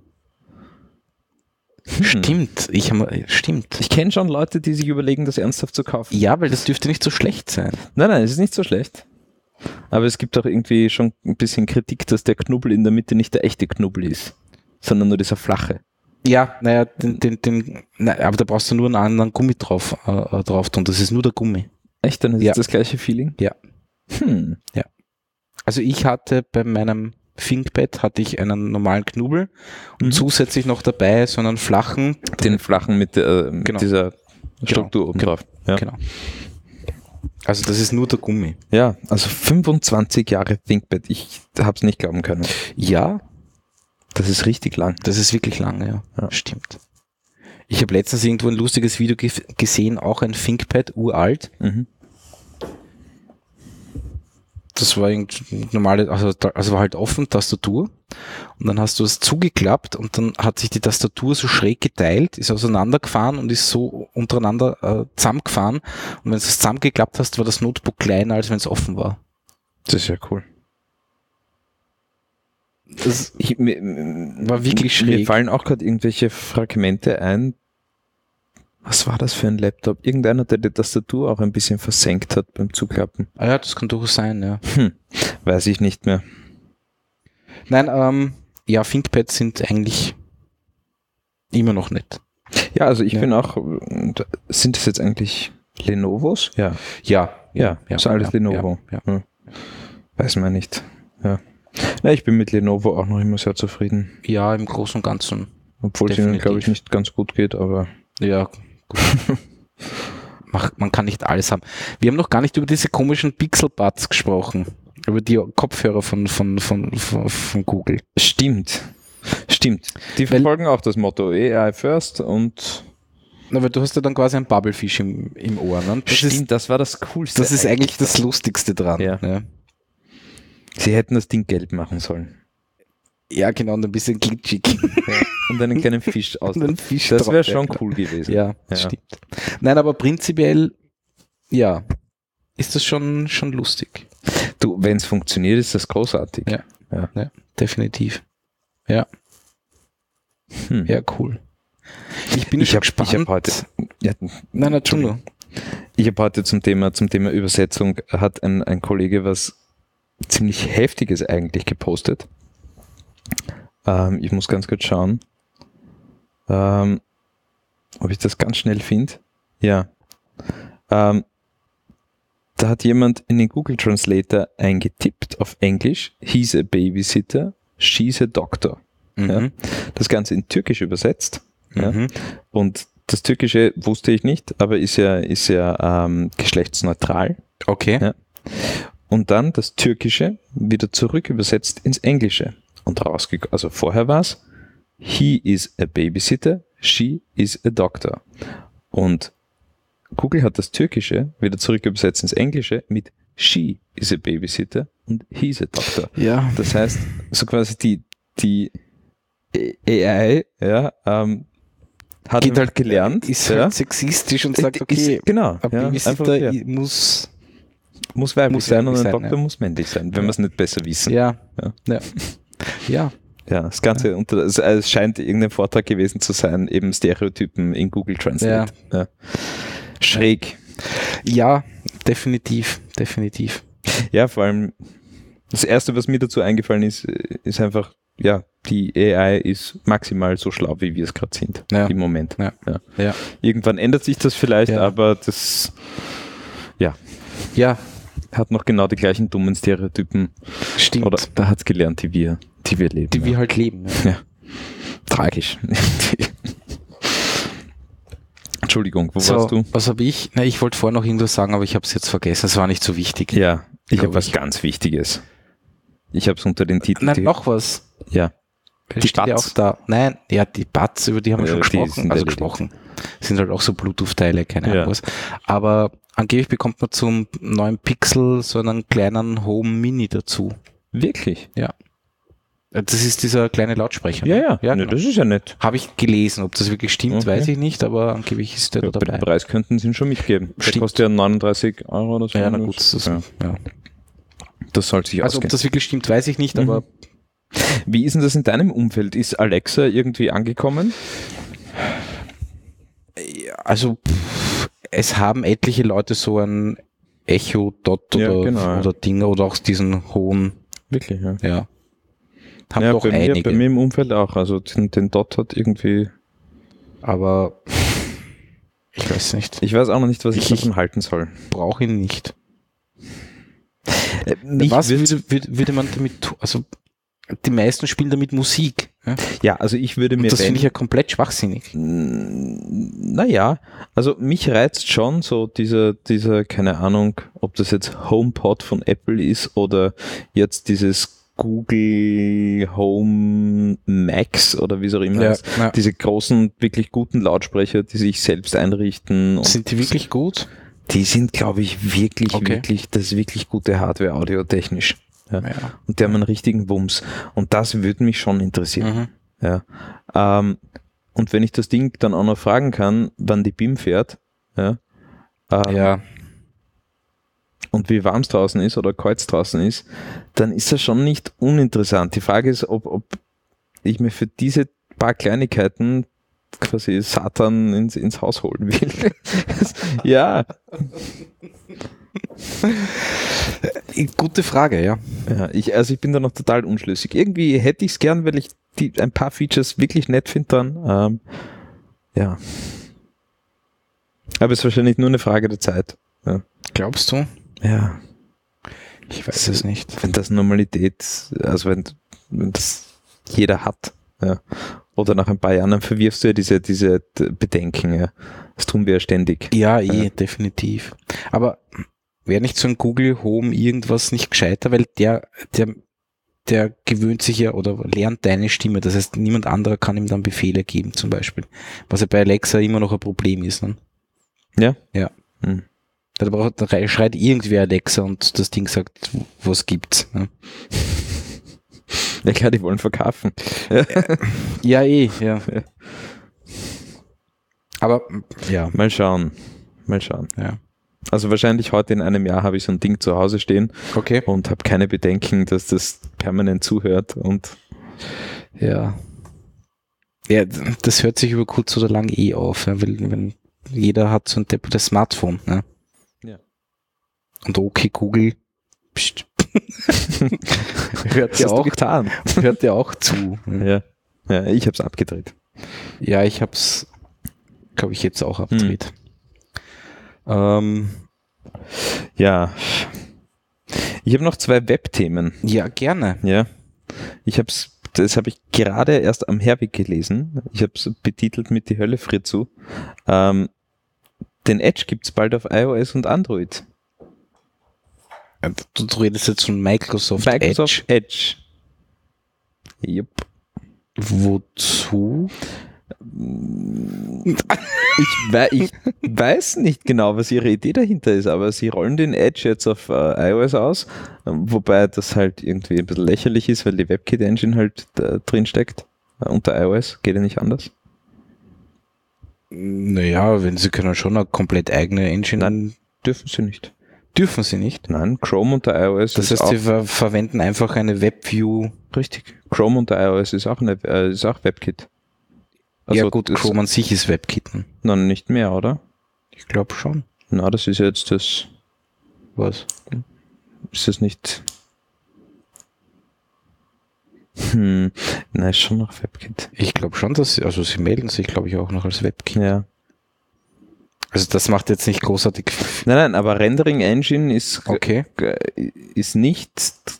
Stimmt, stimmt. Ich kenne schon Leute, die sich überlegen, das ernsthaft zu kaufen. Ja, weil das dürfte nicht so schlecht sein. Nein, es ist nicht so schlecht. Aber es gibt auch irgendwie schon ein bisschen Kritik, dass der Knubbel in der Mitte nicht der echte Knubbel ist, sondern nur dieser flache. Ja, naja, aber da brauchst du nur einen anderen Gummi drauf tun. Das ist nur der Gummi. Echt? Dann ist das gleiche Feeling? Ja. Ja. Also ich hatte bei meinem ThinkPad einen normalen Knubbel und zusätzlich noch dabei so einen flachen. Den flachen mit dieser Struktur oben drauf. Ja. Genau. Also das ist nur der Gummi. Ja, also 25 Jahre ThinkPad. Ich habe es nicht glauben können. Ja. Das ist richtig lang. Das ist wirklich lang, ja. Stimmt. Ich habe letztens irgendwo ein lustiges Video gesehen, auch ein ThinkPad, uralt. Das war irgendwie normale, also war halt offen, Tastatur. Und dann hast du es zugeklappt und dann hat sich die Tastatur so schräg geteilt, ist auseinandergefahren und ist so untereinander zusammengefahren. Und wenn du es zusammengeklappt hast, war das Notebook kleiner, als wenn es offen war. Das ist ja cool. Das war wirklich schräg. Mir fallen auch gerade irgendwelche Fragmente ein. Was war das für ein Laptop? Irgendeiner, der die Tastatur auch ein bisschen versenkt hat beim Zuklappen. Ah ja, das kann durchaus sein, ja. Weiß ich nicht mehr. Nein, ja, ThinkPads sind eigentlich immer noch nett. Ja, also ich bin auch, sind das jetzt eigentlich Lenovos? Ja. Ja, ist alles Lenovo. Ja. Weiß man nicht. Ja. Na, ich bin mit Lenovo auch noch immer sehr zufrieden. Ja, im Großen und Ganzen. Obwohl es ihnen, glaube ich, nicht ganz gut geht, aber... Ja, gut. Man kann nicht alles haben. Wir haben noch gar nicht über diese komischen Pixel-Buds gesprochen. Über die Kopfhörer von Google. Stimmt. Die verfolgen auch das Motto AI first und... Na, weil du hast ja dann quasi einen Bubblefish im Ohr. Ne? Das war das Coolste. Das ist eigentlich das Lustigste dran. Ja. Sie hätten das Ding gelb machen sollen. Ja, genau, und ein bisschen glitschig. Ja. Und einen kleinen Fisch aus. Das wäre schon cool gewesen. Ja, stimmt. Nein, aber prinzipiell, ja, ist das schon lustig. Du, wenn es funktioniert, ist das großartig. Ja, definitiv. Ja. Ja, cool. Ich bin gespannt. Ich habe heute... Entschuldigung. Ich habe heute zum Thema Übersetzung, hat ein Kollege was ziemlich Heftiges eigentlich gepostet. Ich muss ganz kurz schauen, ob ich das ganz schnell finde. Ja. Da hat jemand in den Google Translator eingetippt auf Englisch, he's a babysitter, she's a doctor. Ja. Das Ganze in Türkisch übersetzt. Ja. Und das Türkische wusste ich nicht, aber ist ja geschlechtsneutral. Okay. Ja. Und dann das Türkische wieder zurück übersetzt ins Englische. Und also vorher war es, he is a babysitter, she is a doctor. Und Google hat das Türkische wieder zurück übersetzt ins Englische mit she is a babysitter und he is a doctor. Ja. Das heißt, so quasi die AI, hat geht halt gelernt. Ist halt sexistisch und sagt, okay, genau. Babysitter muss weiblich sein und ein sein, Doktor muss männlich sein, wenn wir es nicht besser wissen. Ja. Ja, das Ganze es scheint irgendein Vortrag gewesen zu sein, eben Stereotypen in Google Translate. Ja. Schräg. Ja, definitiv. Ja, vor allem das Erste, was mir dazu eingefallen ist einfach, die AI ist maximal so schlau, wie wir es gerade sind im Moment. Ja. Irgendwann ändert sich das vielleicht, aber das hat noch genau die gleichen dummen Stereotypen. Stimmt. Oder da hat es gelernt, die wir leben. Die wir halt leben. Ja. Tragisch. Entschuldigung, wo warst du? Was habe ich? Ich wollte vorher noch irgendwas sagen, aber ich habe es jetzt vergessen. Es war nicht so wichtig. Ja, ich habe was ganz Wichtiges. Ich habe es unter den Titel... Nein, noch was. Ja. Die steht ja auch da. Nein, die Buds, über die haben wir schon gesprochen. Sind halt auch so Bluetooth-Teile, keine Ahnung was. Aber angeblich bekommt man zum neuen Pixel so einen kleinen Home Mini dazu. Wirklich? Ja. Das ist dieser kleine Lautsprecher. Ja, genau. das ist ja nett. Habe ich gelesen. Ob das wirklich stimmt, weiß ich nicht, aber angeblich ist der da dabei. Den Preis könnten sie ihn schon mitgeben. Der kostet ja 39 € oder so. Ja, na gut. Das soll sich also ausgehen. ob das wirklich stimmt, weiß ich nicht, aber... Wie ist denn das in deinem Umfeld? Ist Alexa irgendwie angekommen? Also es haben etliche Leute so ein Echo Dot oder Dinge oder auch diesen hohen... Wirklich, ja. Ja. Haben doch einige. Bei mir im Umfeld auch. Also den Dot hat irgendwie... Aber ich weiß nicht. Ich weiß auch noch nicht, was ich davon halten soll. Brauche ihn nicht. Was würde man damit tun? Also die meisten spielen damit Musik. Ja, also ich würde mir... Das finde ich ja komplett schwachsinnig. Naja, also mich reizt schon so dieser, keine Ahnung, ob das jetzt HomePod von Apple ist oder jetzt dieses Google Home Max oder wie es auch immer heißt. Ja. Diese großen, wirklich guten Lautsprecher, die sich selbst einrichten. Sind die wirklich gut? Die sind, glaube ich, wirklich, das ist wirklich gute Hardware, audiotechnisch. Ja. Und die haben einen richtigen Wumms. Und das würde mich schon interessieren. Ja. Und wenn ich das Ding dann auch noch fragen kann, wann die BIM fährt, und wie warm es draußen ist oder kalt es draußen ist, dann ist das schon nicht uninteressant. Die Frage ist, ob ich mir für diese paar Kleinigkeiten quasi Satan ins Haus holen will. Ja. Gute Frage, ja. Ich bin da noch total unschlüssig. Irgendwie hätte ich es gern, weil ich ein paar Features wirklich nett finde dann. Ja. Aber es ist wahrscheinlich nur eine Frage der Zeit. Ja. Glaubst du? Ja. Ich weiß es nicht. Wenn das Normalität, also wenn das jeder hat, ja. Oder nach ein paar Jahren, dann verwirfst du ja diese Bedenken, ja. Das tun wir ja ständig. Ja, definitiv. Aber wäre nicht so ein Google Home irgendwas nicht gescheiter, weil der gewöhnt sich ja oder lernt deine Stimme. Das heißt, niemand anderer kann ihm dann Befehle geben, zum Beispiel. Was ja bei Alexa immer noch ein Problem ist. Ne? Ja? Ja. Da schreit irgendwer Alexa und das Ding sagt, was gibt's. Ne? Ja klar, die wollen verkaufen. Ja. Ja. Aber, ja. Mal schauen. Ja. Also wahrscheinlich heute in einem Jahr habe ich so ein Ding zu Hause stehen und habe keine Bedenken, dass das permanent zuhört. Und ja, das hört sich über kurz oder lang auf, ja, weil wenn jeder hat so ein das Smartphone. Ne? Ja. Und okay, Google pst. hört ja auch zu. Ja, ich habe es abgedreht. Ja, ich habe es, glaube ich, jetzt auch abgedreht. Ja. Ich habe noch 2 Webthemen. Ja, gerne. Ja. Das habe ich gerade erst am Herweg gelesen. Ich habe es betitelt mit Die Hölle friert zu. Den Edge gibt es bald auf iOS und Android. Du redest jetzt von Microsoft Edge. Jupp. Wozu? Ich weiß nicht genau, was ihre Idee dahinter ist, aber sie rollen den Edge jetzt auf iOS aus, wobei das halt irgendwie ein bisschen lächerlich ist, weil die WebKit-Engine halt drin steckt unter iOS. Geht ja nicht anders. Naja, wenn sie können schon eine komplett eigene Engine... Nein, dürfen sie nicht. Dürfen sie nicht? Nein, Chrome unter iOS das heißt, sie verwenden einfach eine WebView. Richtig. Chrome unter iOS ist auch WebKit. Also ja gut, Chrome an sich ist WebKit. Nein, nicht mehr, oder? Ich glaube schon. Na, das ist jetzt das... Was? Ist das nicht... Nein, ist schon noch WebKit. Ich glaube schon, dass sie melden sich, glaube ich, auch noch als WebKit. Ja. Also das macht jetzt nicht großartig... Nein, aber Rendering Engine ist... Okay. Ist nicht...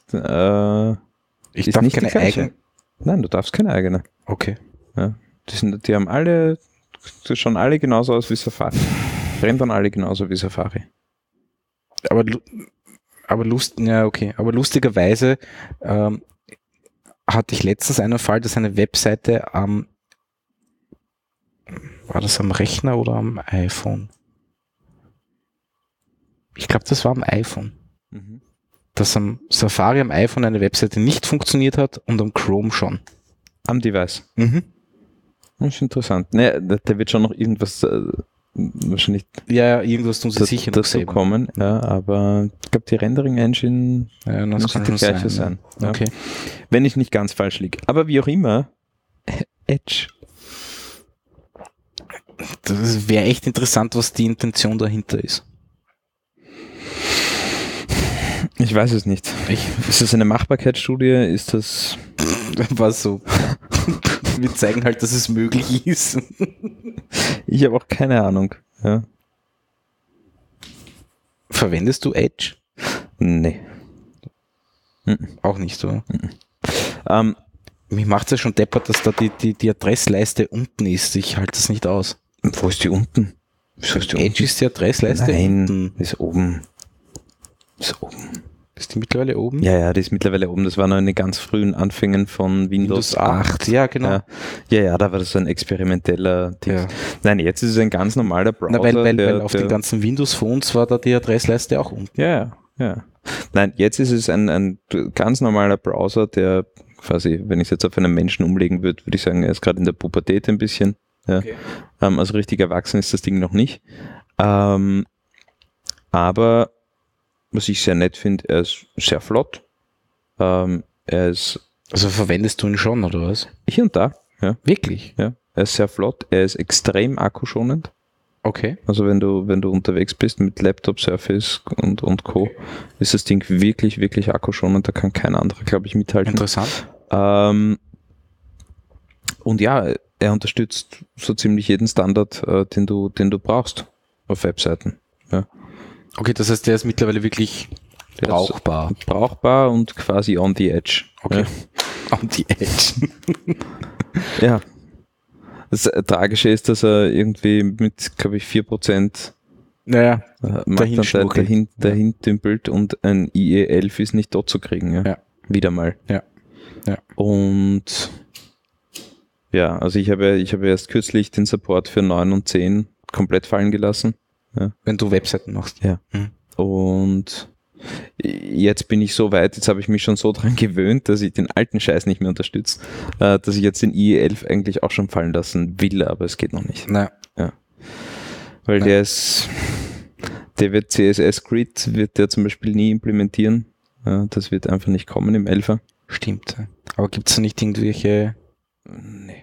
ich darf keine eigene... Nein, du darfst keine eigene. Okay. Ja. Die haben alle... Die schauen alle genauso aus wie Safari. Rendern alle genauso wie Safari. Aber lustigerweise hatte ich letztens einen Fall, dass eine Webseite war das am Rechner oder am iPhone? Ich glaube, das war am iPhone. dass am Safari am iPhone eine Webseite nicht funktioniert hat und am Chrome schon. Am Device. Mhm. Das ist interessant. Ne, da wird schon noch irgendwas wahrscheinlich Ja, irgendwas tun sie sicher noch dazu kommen. Ja, aber ich glaube, die Rendering-Engine muss die gleiche sein. Ja. Okay. Wenn ich nicht ganz falsch liege. Aber wie auch immer, Edge. Das wäre echt interessant, was die Intention dahinter ist. Ich weiß es nicht. Ist das eine Machbarkeitsstudie? Ist das... Was so? Wir zeigen halt, dass es möglich ist. Ich habe auch keine Ahnung. Ja. Verwendest du Edge? Nee. Auch nicht, oder? Mhm. Mich macht es ja schon deppert, dass da die Adressleiste unten ist. Ich halte das nicht aus. Wo ist die unten? Wieso ist die Edge unten? ist die Adressleiste unten. Ist oben. Ist oben. Ist die mittlerweile oben? Ja, die ist mittlerweile oben. Das war noch in den ganz frühen Anfängen von Windows 8. Ja, genau. Ja, da war das so ein experimenteller Ding. Ja. Nein, jetzt ist es ein ganz normaler Browser. Weil auf den ganzen Windows-Phones war da die Adressleiste auch unten. Ja. Nein, jetzt ist es ein ganz normaler Browser, der quasi, wenn ich es jetzt auf einen Menschen umlegen würde, würde ich sagen, er ist gerade in der Pubertät ein bisschen. Ja. Okay. Also richtig erwachsen ist das Ding noch nicht. Aber was ich sehr nett finde, er ist sehr flott. Er ist... Also verwendest du ihn schon, oder was? Hier und da, ja. Wirklich? Ja. Er ist sehr flott, er ist extrem akkuschonend. Okay. Also wenn du unterwegs bist mit Laptop, Surface und Co., ist das Ding wirklich, wirklich akkuschonend. Da kann kein anderer, glaube ich, mithalten. Interessant. Und ja, er unterstützt so ziemlich jeden Standard, den du brauchst auf Webseiten. Ja. Okay, das heißt, der ist mittlerweile wirklich brauchbar. Brauchbar und quasi on the edge. Okay. Ja. On the edge. Ja. Das Tragische ist, dass er irgendwie mit, glaube ich, 4% dahin dümpelt und ein IE11 ist nicht dort zu kriegen. Ja. Wieder mal. Ja. Und ja, also ich habe erst kürzlich den Support für 9 und 10 komplett fallen gelassen. Ja. Wenn du Webseiten machst. Ja. Und jetzt bin ich so weit, jetzt habe ich mich schon so dran gewöhnt, dass ich den alten Scheiß nicht mehr unterstütze, dass ich jetzt den IE11 eigentlich auch schon fallen lassen will, aber es geht noch nicht. Nein. Ja. Weil der wird CSS Grid, wird der zum Beispiel nie implementieren. Ja, das wird einfach nicht kommen im 11er. Stimmt. Aber gibt es nicht irgendwelche... Nee.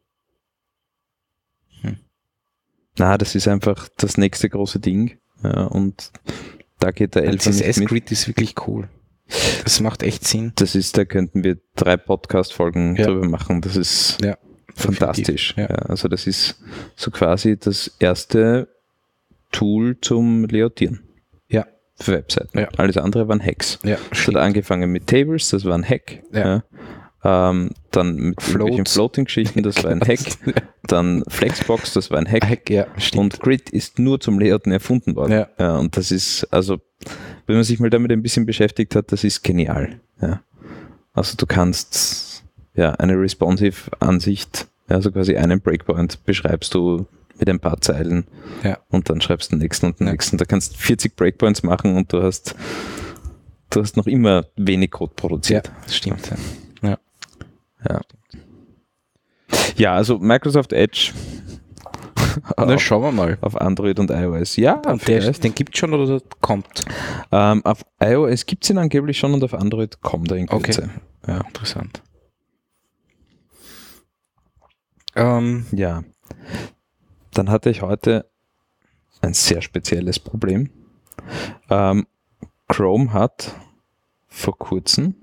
Na, das ist einfach das nächste große Ding. Ja, und da geht der 11er nicht mit. CSS-Grid ist wirklich cool. Das macht echt Sinn. Da könnten wir 3 Podcast-Folgen drüber machen. Das ist fantastisch. Ja. Also das ist so quasi das erste Tool zum Layoutieren. Ja. Für Webseiten. Ja. Alles andere waren Hacks. Ja, das hat angefangen mit Tables, das war ein Hack. Ja. Dann mit Floating-Geschichten, das war ein Hack. Dann Flexbox, das war ein Hack. Ja, und Grid ist nur zum Layouten erfunden worden. Ja. Und das ist, also, wenn man sich mal damit ein bisschen beschäftigt hat, das ist genial. Ja. Also du kannst eine responsive Ansicht, also quasi einen Breakpoint beschreibst du mit ein paar Zeilen und dann schreibst du den nächsten und den nächsten. Da kannst du 40 Breakpoints machen und du hast noch immer wenig Code produziert. Ja, das stimmt. Ja, also Microsoft Edge. Na, schauen wir mal. Auf Android und iOS. Ja, und den gibt es schon oder kommt? Auf iOS gibt es ihn angeblich schon und auf Android kommt er in Kürze. Okay. Ja, interessant. Ja. Dann hatte ich heute ein sehr spezielles Problem. Chrome hat vor kurzem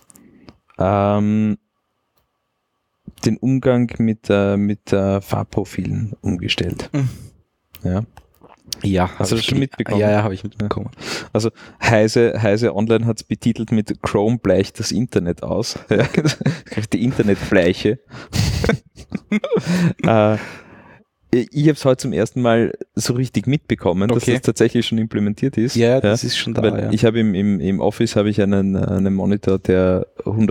den Umgang mit Farbprofilen umgestellt. Ja. Ja, hast du das schon mitbekommen? Ja, habe ich mitbekommen. Also Heise Online hat es betitelt mit Chrome bleicht das Internet aus. Die Internetbleiche. Ich habe es heute zum ersten Mal so richtig mitbekommen, dass das tatsächlich schon implementiert ist. Ja, das ist schon da. Weil ich habe im Office habe ich einen Monitor, der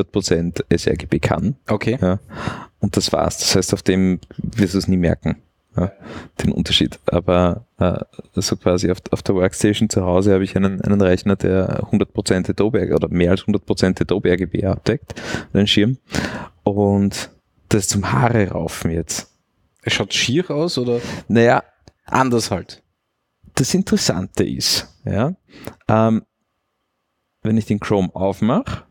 100% sRGB kann. Okay. Ja. Und das war's. Das heißt, auf dem wirst du es nie merken. den Unterschied. Aber so quasi auf der Workstation zu Hause habe ich einen Rechner, der 100% Adobe oder mehr als 100% Adobe RGB abdeckt, einen Schirm. Und das ist zum Haare raufen jetzt. Es schaut schier aus oder? Naja, anders halt. Das Interessante ist, ja, wenn ich den Chrome aufmache,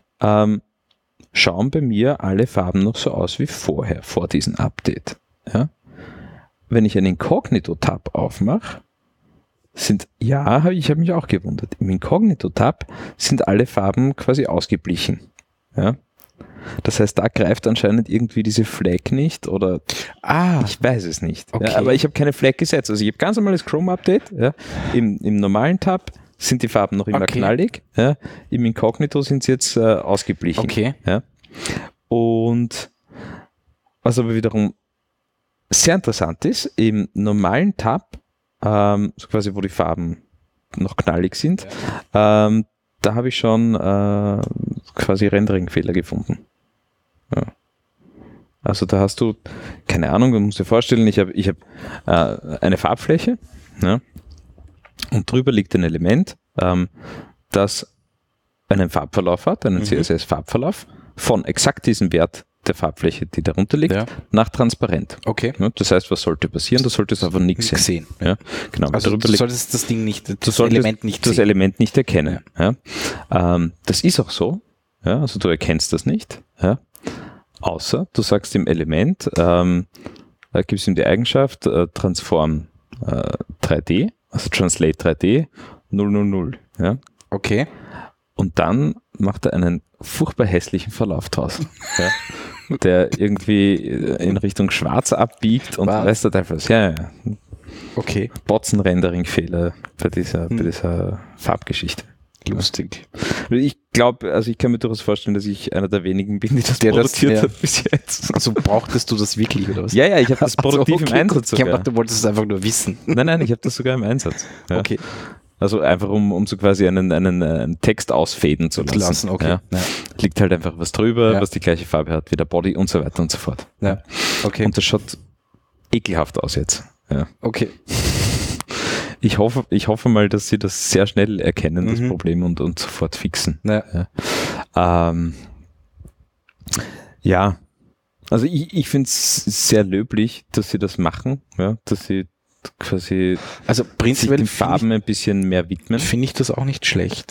schauen bei mir alle Farben noch so aus wie vorher, vor diesem Update. Ja? Wenn ich einen Incognito-Tab aufmache, ich habe mich auch gewundert, im Incognito-Tab sind alle Farben quasi ausgeblichen. Ja? Das heißt, da greift anscheinend irgendwie diese Flag nicht oder ich weiß es nicht. Okay. Ja, aber ich habe keine Flag gesetzt. Also ich habe ganz normales Chrome-Update. Ja? Im normalen Tab sind die Farben noch immer knallig. Ja? Im Incognito sind sie jetzt ausgeblichen. Okay. Ja? Und was aber wiederum sehr interessant ist, im normalen Tab, so quasi wo die Farben noch knallig sind, da habe ich schon quasi Rendering-Fehler gefunden. Ja. Also da hast du, keine Ahnung, du musst dir vorstellen, ich hab, eine Farbfläche, ja, und drüber liegt ein Element, das einen Farbverlauf hat, einen CSS-Farbverlauf von exakt diesem Wert der Farbfläche, die darunter liegt, nach transparent. Okay. Ja, das heißt, was sollte passieren? Du solltest einfach nichts sehen. Ja, genau. Also du solltest das Ding nicht, Element nicht sehen. Das Element nicht erkennen. Ja. Das ist auch so. Ja, also du erkennst das nicht. Ja. Außer du sagst dem Element, gibst ihm die Eigenschaft Transform 3D, also Translate 3D 000. Ja. Okay. Und dann macht er einen furchtbar hässlichen Verlauf draus, ja, der irgendwie in Richtung Schwarz abbiegt und weiß der Teufel. Ja. Okay. Botzen-Rendering-Fehler bei dieser Farbgeschichte. Lustig. Ich glaube, also ich kann mir durchaus vorstellen, dass ich einer der wenigen bin, die das produziert hat bis jetzt. Also brauchtest du das wirklich oder was? Ja, ich habe das produktiv im Einsatz sogar. Ich habe gedacht, du wolltest es einfach nur wissen. Nein, ich habe das sogar im Einsatz. Ja. Okay. Also einfach, um so quasi einen Text ausfäden zu lassen. Okay. Ja. Ja. Liegt halt einfach was drüber, was die gleiche Farbe hat wie der Body und so weiter und so fort. Ja. Okay. Und das schaut ekelhaft aus jetzt. Ja. Okay. Ich hoffe mal, dass sie das sehr schnell erkennen, das Problem, und sofort fixen. Ja. Also ich finde es sehr löblich, dass sie das machen, ja, dass sie quasi prinzipiell sich den Farben ein bisschen mehr widmen. Finde ich das auch nicht schlecht.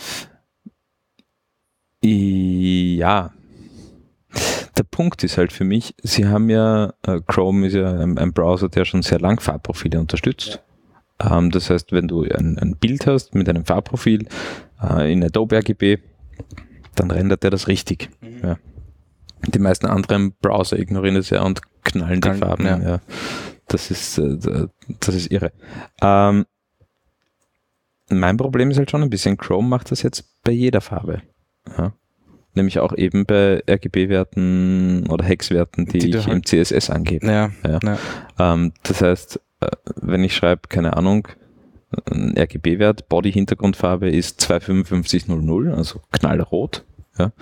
Ja. Der Punkt ist halt für mich, sie haben ja, Chrome ist ja ein Browser, der schon sehr lang Farbprofile unterstützt. Das heißt, wenn du ein Bild hast mit einem Farbprofil in Adobe RGB, dann rendert er das richtig. Ja. Die meisten anderen Browser ignorieren das ja und knallen die Farben. Ja. Das ist irre. Mein Problem ist halt schon ein bisschen, Chrome macht das jetzt bei jeder Farbe. Ja. Nämlich auch eben bei RGB-Werten oder Hex-Werten, die ich im CSS angebe. Das heißt, wenn ich schreibe, keine Ahnung, ein RGB-Wert, Body-Hintergrundfarbe ist 25500, also knallrot. Ja.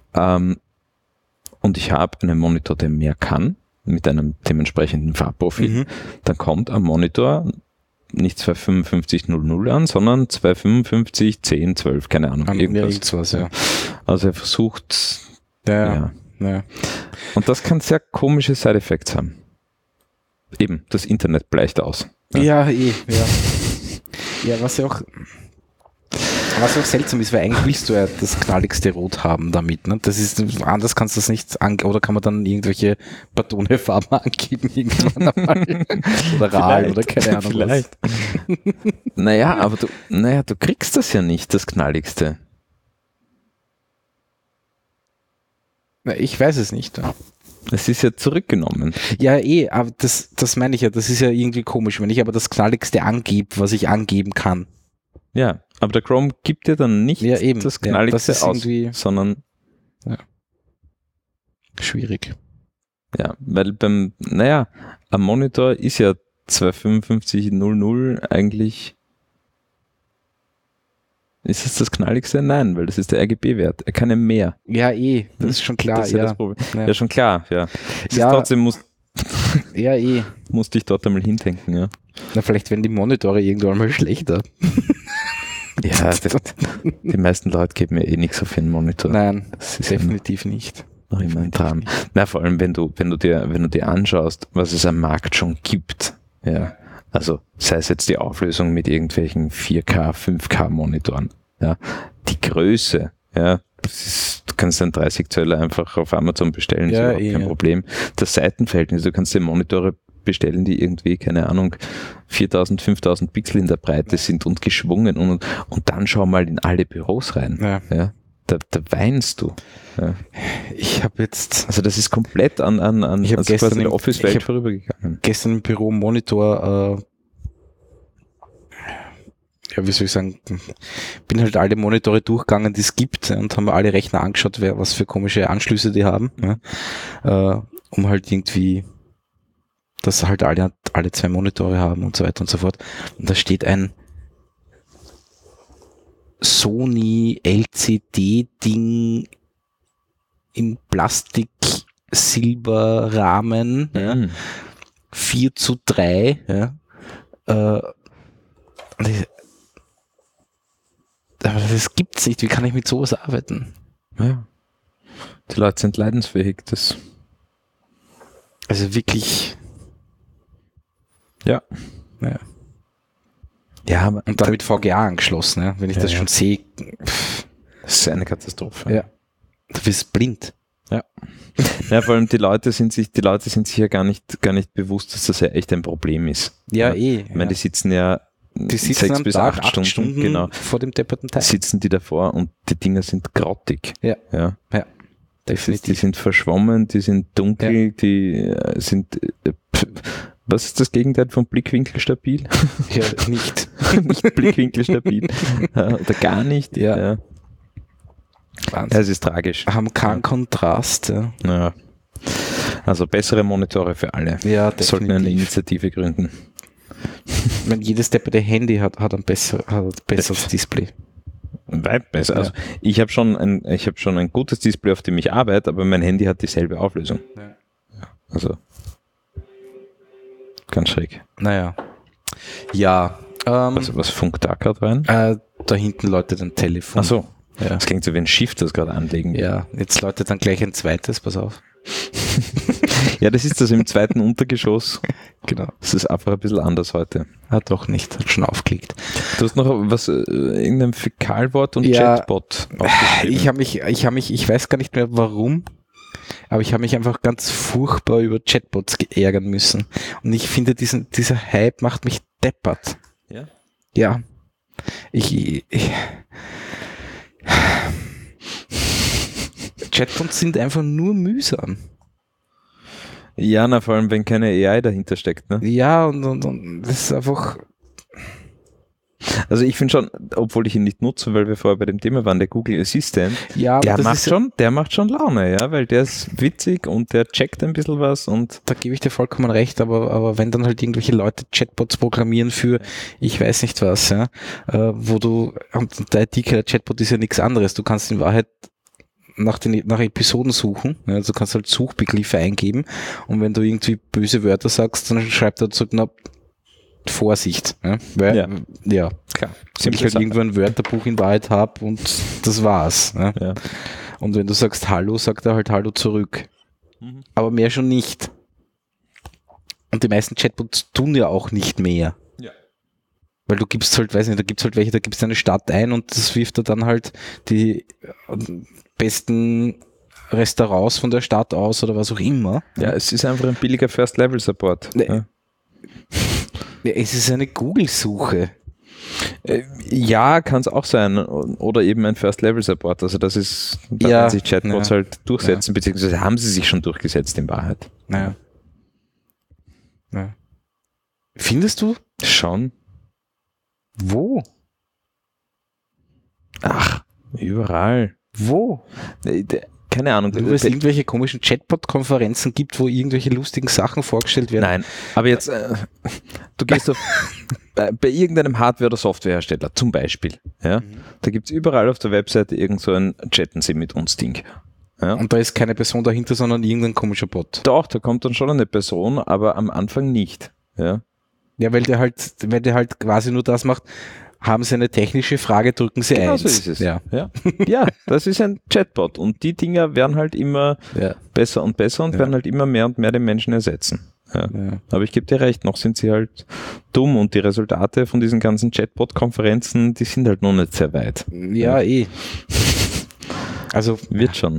Und ich habe einen Monitor, der mehr kann, mit einem dementsprechenden Farbprofil, dann kommt am Monitor nicht 25500 an, sondern 255, 10, 12, keine Ahnung. Irgendwas, ja. Also er versucht, ja. Und das kann sehr komische Side-Effects haben. Eben, das Internet bleicht aus. Ja, was ja auch seltsam ist, weil eigentlich willst du ja das knalligste Rot haben damit. Ne? Das ist, anders kannst du das nicht oder kann man dann irgendwelche Batone-Farben angeben irgendwann einmal. Oder Ral oder keine Ahnung vielleicht. Was. Du kriegst das ja nicht, das knalligste. Ich weiß es nicht. Es ist ja zurückgenommen. Ja, aber das meine ich ja, das ist ja irgendwie komisch, wenn ich aber das knalligste angebe, was ich angeben kann. Ja, aber der Chrome gibt dir dann nicht das knalligste das aus, sondern schwierig. Ja, weil am Monitor ist ja 25500 eigentlich. Ist es das knalligste? Nein, weil das ist der RGB-Wert. Er kann ja mehr. Ja, das ist schon klar. Das ist ja das Problem. Ja, schon klar, ja. Trotzdem Ja, eh. Musste ich dort einmal hindenken, ja. Na, vielleicht werden die Monitore irgendwann mal schlechter. Ja, die meisten Leute geben mir eh nichts auf ihren Monitor. Nein, definitiv nicht. Noch immer ein Traum. Na, vor allem, wenn du dir anschaust, was es am Markt schon gibt, ja. Also, sei es jetzt die Auflösung mit irgendwelchen 4K, 5K Monitoren, ja. Die Größe, ja. Du kannst einen 30 Zöller einfach auf Amazon bestellen, ja, ist überhaupt kein Problem. Das Seitenverhältnis, du kannst dir Monitore bestellen, die irgendwie, keine Ahnung, 4000, 5000 Pixel in der Breite sind und geschwungen und dann schau mal in alle Büros rein. Ja. Da weinst du. Ja. Ich habe jetzt... Also das ist komplett an ich also gestern der Office-Welt vorübergegangen. Gestern im Büro Monitor, wie soll ich sagen, bin halt alle Monitore durchgegangen, die es gibt, und haben mir alle Rechner angeschaut, was für komische Anschlüsse die haben, um halt irgendwie, dass halt alle 2 Monitore haben und so weiter und so fort. Und da steht ein Sony LCD-Ding im Plastik-Silberrahmen, 4:3, aber das gibt's nicht. Wie kann ich mit sowas arbeiten? Ja. Die Leute sind leidensfähig. Also wirklich. Ja. Ja, und dann mit VGA angeschlossen, ja? Wenn ich das schon sehe. Das ist eine Katastrophe. Ja. Du bist blind. Ja. Ja, vor allem die Leute sind sich ja gar nicht bewusst, dass das ja echt ein Problem ist. Ja, eh. Ich meine, die sitzen ja 6 bis 8 Stunden genau, vor dem depperten Teil. Sitzen die davor und die Dinger sind grottig. Ja. Die sind verschwommen, die sind dunkel, die sind was ist das Gegenteil von Blickwinkel stabil? Ja, nicht. Nicht Blickwinkel stabil. Oder gar nicht. Ja. Wahnsinn. Es ist tragisch. Haben keinen Kontrast. Ja. Also bessere Monitore für alle. Ja, definitiv. Sollten eine Initiative gründen. Ich meine, jedes depperte Handy hat ein besseres Display. Weit besser. Ja. Also ich habe schon ein gutes Display, auf dem ich arbeite, aber mein Handy hat dieselbe Auflösung. Ja. Also ganz schräg. Naja. Ja. Was funkt da gerade rein? Da hinten läutet ein Telefon. Ach so. Ja. Das klingt so wie ein Schiff, das gerade anlegen. Ja, jetzt läutet dann gleich ein zweites, pass auf. Ja, das ist das im zweiten Untergeschoss. Genau. Das ist einfach ein bisschen anders heute. Doch nicht, hat schon aufgelegt. Du hast noch was, irgendein Fäkalwort und Chatbot aufgeschrieben. Ich weiß gar nicht mehr warum, aber ich habe mich einfach ganz furchtbar über Chatbots ärgern müssen. Und ich finde, dieser Hype macht mich deppert. Ja? Ja. Chatbots sind einfach nur mühsam. Ja, vor allem, wenn keine AI dahinter steckt. Ne? Ja, und das ist einfach... Also ich finde schon, obwohl ich ihn nicht nutze, weil wir vorher bei dem Thema waren, der Google Assistant, ja, der macht schon Laune, ja, weil der ist witzig und der checkt ein bisschen was und... Da gebe ich dir vollkommen recht, aber wenn dann halt irgendwelche Leute Chatbots programmieren für ich weiß nicht was, ja, wo und der IT-Chatbot ist ja nichts anderes, du kannst in Wahrheit nach Episoden suchen, ja, also du kannst halt Suchbegriffe eingeben und wenn du irgendwie böse Wörter sagst, dann schreibt er so, Vorsicht. Ja, weil, ja klar. Wenn ich halt irgendwo ein Wörterbuch in Wahrheit habe und das war's. Ja. Und wenn du sagst Hallo, sagt er halt Hallo zurück. Mhm. Aber mehr schon nicht. Und die meisten Chatbots tun ja auch nicht mehr. Ja. Weil du gibst halt, weiß nicht, da gibt's halt welche, da gibst du eine Stadt ein und das wirft er dann halt die besten Restaurants von der Stadt aus oder was auch immer. Ja, es ist einfach ein billiger First-Level-Support. Ja. Es ist eine Google-Suche. Ja, kann es auch sein. Oder eben ein First-Level-Support. Also das ist, da werden sich Chatbots halt durchsetzen, beziehungsweise haben sie sich schon durchgesetzt in Wahrheit. Ja. Findest du? Schon. Wo? Ach, überall. Wo? Keine Ahnung. Wenn es irgendwelche komischen Chatbot-Konferenzen gibt, wo irgendwelche lustigen Sachen vorgestellt werden. Nein, aber jetzt, du gehst bei irgendeinem Hardware- oder Softwarehersteller zum Beispiel, ja, da gibt es überall auf der Webseite irgend so ein Chatten Sie mit uns Ding. Ja. Und da ist keine Person dahinter, sondern irgendein komischer Bot. Doch, da kommt dann schon eine Person, aber am Anfang nicht. Ja, Ja, weil der halt quasi nur das macht, haben Sie eine technische Frage, drücken Sie genau 1. so ist es. Ja. Ja, das ist ein Chatbot und die Dinger werden halt immer besser und besser und werden halt immer mehr und mehr den Menschen ersetzen. Ja. Ja. Aber ich gebe dir recht, noch sind sie halt dumm und die Resultate von diesen ganzen Chatbot-Konferenzen, die sind halt noch nicht sehr weit. Ja, Also, Wird schon.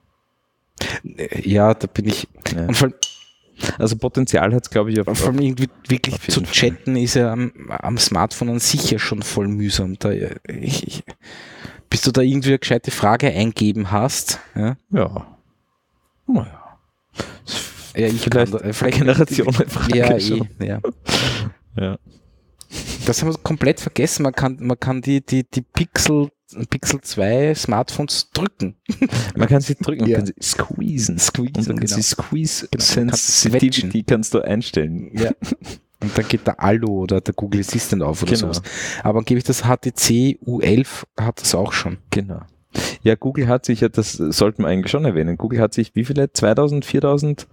ja, da bin ich. Ja. Und vor allem, Also Potenzial hat es, glaube ich, vor allem irgendwie wirklich auf jeden zu chatten ist ja am Smartphone an sich ja schon voll mühsam. Bis du da irgendwie eine gescheite Frage eingeben hast. Ja, Ja. Naja. ja ich Vielleicht kann da, Generationenfrage Ja, schon. ja. Ja. Das haben wir komplett vergessen. Man kann die Pixel 2 Smartphones drücken. Man kann sie drücken, man Ja. kann sie squeezen. Squeezen, Und dann genau. die Squeeze Genau, man kann Sensitivity kannst du einstellen. Ja. Und dann geht der Allo oder der Google Assistant auf oder Genau. sowas. Aber gebe ich das HTC U11 hat das auch schon. Genau. Ja, Google hat sich ja, das sollten wir eigentlich schon erwähnen, Google hat sich wie viele? 2000, 4000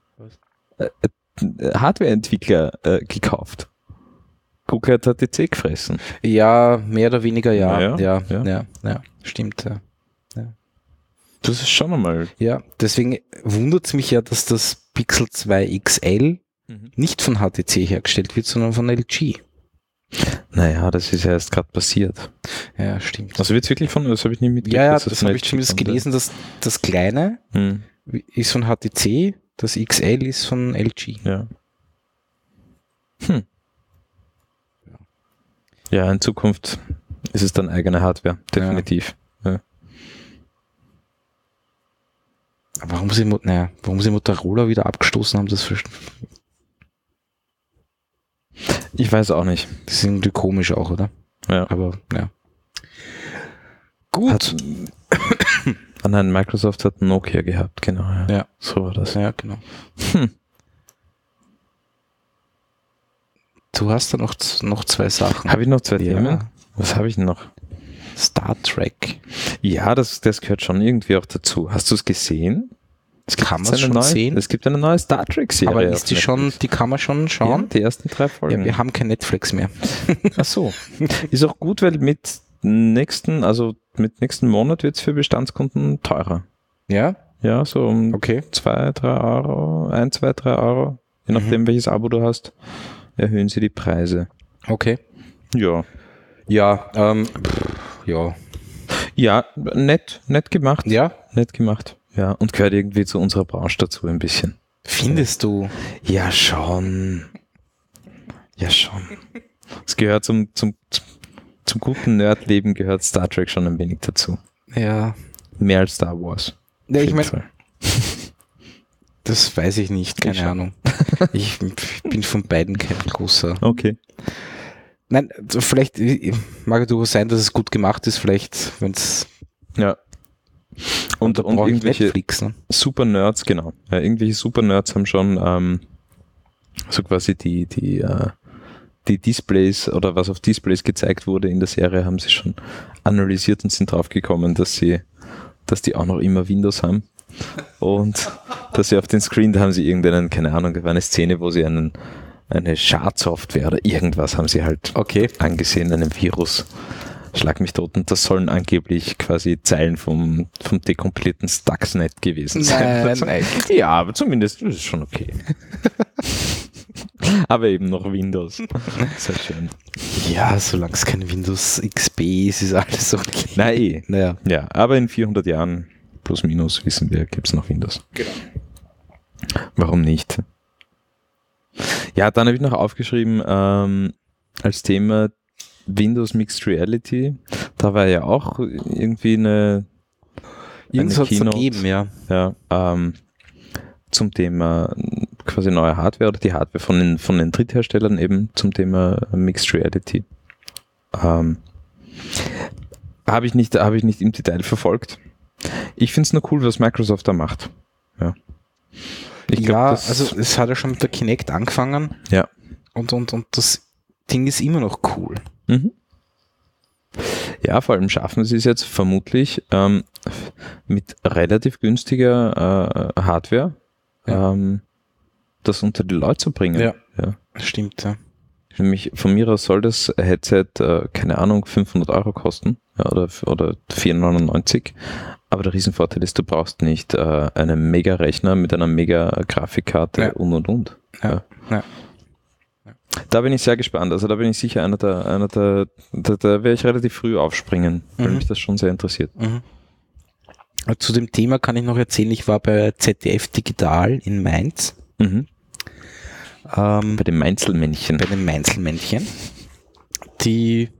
Hardwareentwickler gekauft. Google hat HTC gefressen. Ja, mehr oder weniger ja. Ja, Ja, stimmt. Ja. Das ist schon einmal. Ja, deswegen wundert es mich ja, dass das Pixel 2 XL nicht von HTC hergestellt wird, sondern von LG. Naja, das ist ja erst gerade passiert. Ja, stimmt. Also wird es wirklich von, das habe ich nie mitgekriegt. Ja, dass das von habe ich LG zumindest kommt, gelesen, dass das kleine Hm, ist von HTC, das XL ist von LG. ja. Ja, in Zukunft ist es dann eigene Hardware, definitiv. Ja. Warum sie Motorola wieder abgestoßen haben, das Ich weiß auch nicht. ist irgendwie komisch auch, oder? Ja. Aber ja. Gut. Nein, Microsoft hat Nokia gehabt, genau. Ja. So war das. Ja, genau. Du hast da noch 2 Sachen. Habe ich noch 2 Ja. Themen? Was habe ich denn noch? Star Trek. Ja, das gehört schon irgendwie auch dazu. Hast du es gesehen? Kann man schon sehen? Es gibt eine neue Star Trek-Serie. Aber ist die kann man schon Ja, schauen? die ersten 3 Folgen. Ja, wir haben kein Netflix mehr. Ach so. Ist auch gut, weil mit nächsten Monat wird es für Bestandskunden teurer. Ja? Ja, so um Okay. 2, 3 Euro, 1, 2, 3 Euro, je nachdem welches Abo du hast, erhöhen sie die Preise. Okay. Ja. Ja, ja. Ja, nett gemacht. Ja? Nett gemacht. Ja, und gehört irgendwie zu unserer Branche dazu ein bisschen. Findest du? Ja, schon. Ja, schon. Es gehört zum guten Nerdleben gehört Star Trek schon ein wenig dazu. Ja. Mehr als Star Wars. Ja, ich Auf jeden meine, Fall. das weiß ich nicht, keine Ich schon. Ahnung. Ich bin von beiden kein großer. Okay. Nein, vielleicht mag es durchaus sein, dass es gut gemacht ist, vielleicht, wenn es Ja. Und brauche ich irgendwelche Netflix, ne? Super Nerds, genau. Ja, irgendwelche Super Nerds haben schon so quasi die Displays oder was auf Displays gezeigt wurde in der Serie, haben sie schon analysiert und sind drauf gekommen, dass die auch noch immer Windows haben. Und dass sie auf den Screen, da haben sie irgendeinen, keine Ahnung, da war eine Szene, wo sie eine Schadsoftware oder irgendwas haben sie halt angesehen, einen Virus. Schlag mich tot. Und das sollen angeblich quasi Zeilen vom dekompilierten Stuxnet gewesen sein. Nein. Ja, aber zumindest das ist schon okay. Aber eben noch Windows. Sehr schön. Ja, solange es kein Windows XP ist alles okay. Nein, Naja. ja, aber in 400 Jahren plus minus wissen wir, gibt es noch Windows. Genau. Warum nicht? Ja, dann habe ich noch aufgeschrieben als Thema Windows Mixed Reality. Da war ja auch irgendwie eine Irgendwas hat es Keynote, gegeben, ja. ja, zum Thema quasi neue Hardware oder die Hardware von den Drittherstellern eben zum Thema Mixed Reality. Habe ich nicht im Detail verfolgt. Ich finde es nur cool, was Microsoft da macht. Ja, ich glaub, Ja, also es hat ja schon mit der Kinect angefangen. Ja. Und das Ding ist immer noch cool. Mhm. Ja, vor allem schaffen sie es jetzt vermutlich mit relativ günstiger Hardware, das unter die Leute zu bringen. Ja. Stimmt, ja. Nämlich von mir aus soll das Headset, keine Ahnung, 500 Euro kosten, oder 4,99. Aber der Riesenvorteil ist, du brauchst nicht einen Mega-Rechner mit einer Mega-Grafikkarte und. Ja. Da bin ich sehr gespannt. Also da bin ich sicher da werde ich relativ früh aufspringen, weil mich das schon sehr interessiert. Zu dem Thema kann ich noch erzählen, ich war bei ZDF Digital in Mainz. Bei den Mainzelmännchen. Bei den Mainzelmännchen. Die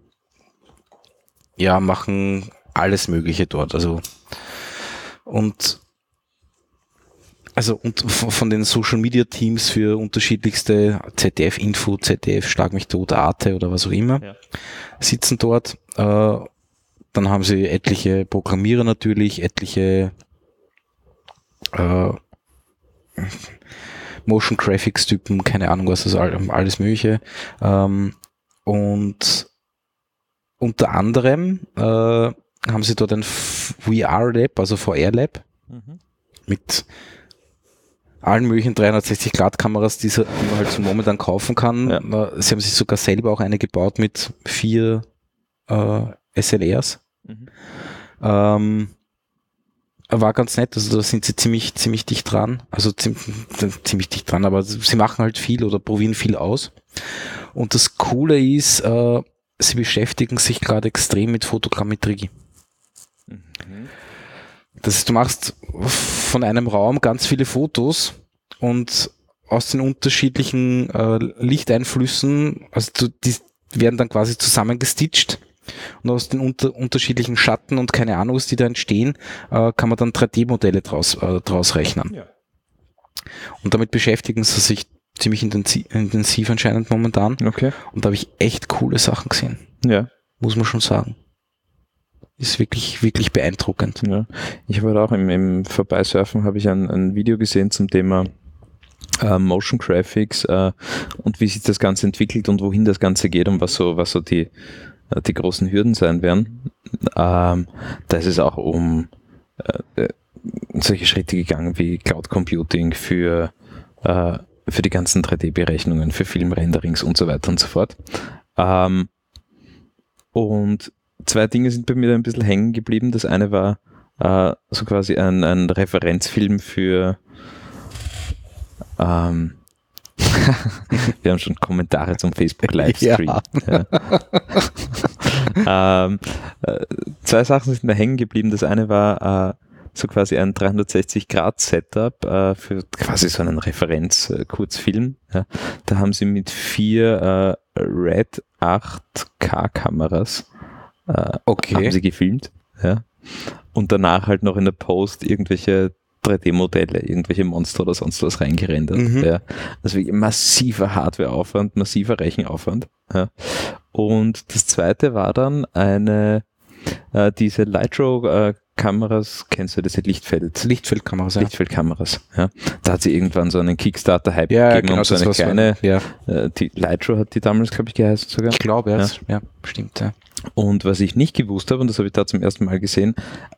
machen alles Mögliche dort. Also von den Social Media Teams für unterschiedlichste ZDF Info, ZDF Schlag mich tot, Arte oder was auch immer, sitzen dort. Dann haben sie etliche Programmierer natürlich, etliche Motion Graphics Typen, keine Ahnung was, also alles Mögliche. Und unter anderem haben sie dort ein VR-Lab, also VR-Lab, mit allen möglichen 360-Grad-Kameras, die man halt so momentan kaufen kann. Ja. Sie haben sich sogar selber auch eine gebaut mit 4 SLRs. War ganz nett, also da sind sie ziemlich dicht dran, also ziemlich dicht dran, aber sie machen halt viel oder probieren viel aus. Und das Coole ist, sie beschäftigen sich gerade extrem mit Fotogrammetrie. Das heißt, du machst von einem Raum ganz viele Fotos und aus den unterschiedlichen Lichteinflüssen, also die werden dann quasi zusammengestitcht und aus den unterschiedlichen Schatten und keine Ahnung, was die da entstehen, kann man dann 3D-Modelle draus rechnen. Ja. Und damit beschäftigen sie sich ziemlich intensiv anscheinend momentan. Okay. Und da habe ich echt coole Sachen gesehen. Ja. Muss man schon sagen. Ist wirklich beeindruckend. Ja. Ich habe halt auch im Vorbeisurfen habe ich ein Video gesehen zum Thema Motion Graphics und wie sich das Ganze entwickelt und wohin das Ganze geht und was so die großen Hürden sein werden. Da ist es auch um solche Schritte gegangen wie Cloud Computing für die ganzen 3D-Berechnungen, für Filmrenderings und so weiter und so fort. Und 2 Dinge sind bei mir da ein bisschen hängen geblieben. Das eine war so quasi ein Referenzfilm für wir haben schon Kommentare zum Facebook-Livestream. Ja. 2 Sachen sind da hängen geblieben. Das eine war so quasi ein 360-Grad-Setup für quasi so einen Referenz-Kurzfilm. Ja. Da haben sie mit 4 Red 8K-Kameras haben sie gefilmt. Ja. Und danach halt noch in der Post irgendwelche 3D-Modelle, irgendwelche Monster oder sonst was reingerendert. Ja. Also wirklich massiver Hardwareaufwand, massiver Rechenaufwand. Ja. Und das zweite war dann diese Lightro-Kameras, kennst du diese Lichtfeldkameras? Ja. Lichtfeldkameras, ja. Da hat sie irgendwann so einen Kickstarter-Hype gegeben, genau, um so eine kleine, die Lightro hat die damals, glaube ich, geheißen sogar. Ich glaube, ja, stimmt, ja. Und was ich nicht gewusst habe, und das habe ich da zum ersten Mal gesehen,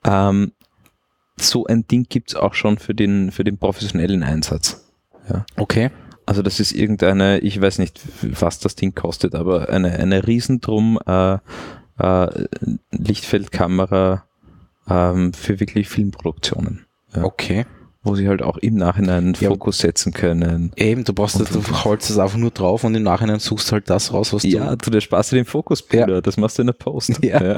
so ein Ding gibt es auch schon für den professionellen Einsatz. Ja. Okay. Also das ist irgendeine, ich weiß nicht, was das Ding kostet, aber eine Riesendrum Lichtfeldkamera für wirklich Filmproduktionen. Ja. Okay. Wo sie halt auch im Nachhinein Fokus setzen können. Eben, du holst es einfach nur drauf und im Nachhinein suchst du halt das raus, was du... Ja, du sparst dir den Fokus, Bruder. Ja. Das machst du in der Post. Ja.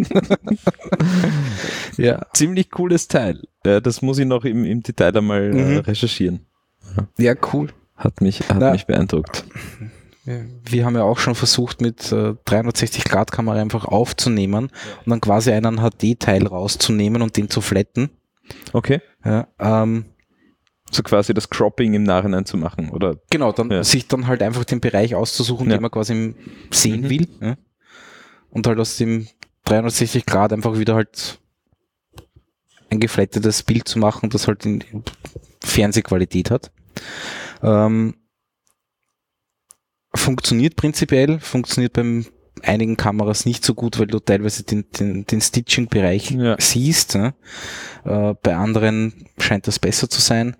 Ja. Ziemlich cooles Teil. Ja, das muss ich noch im Detail einmal recherchieren. Ja, cool. Hat mich beeindruckt. Wir haben ja auch schon versucht, mit 360-Grad-Kamera einfach aufzunehmen und dann quasi einen HD-Teil rauszunehmen und den zu flatten. Okay. Ja, so quasi das Cropping im Nachhinein zu machen, oder? Genau, sich dann halt einfach den Bereich auszusuchen, den man quasi sehen will. Ja? Und halt aus dem 360 Grad einfach wieder halt ein geflattetes Bild zu machen, das halt in Fernsehqualität hat. Funktioniert prinzipiell, funktioniert beim einigen Kameras nicht so gut, weil du teilweise den Stitching-Bereich siehst. Ne? Bei anderen scheint das besser zu sein.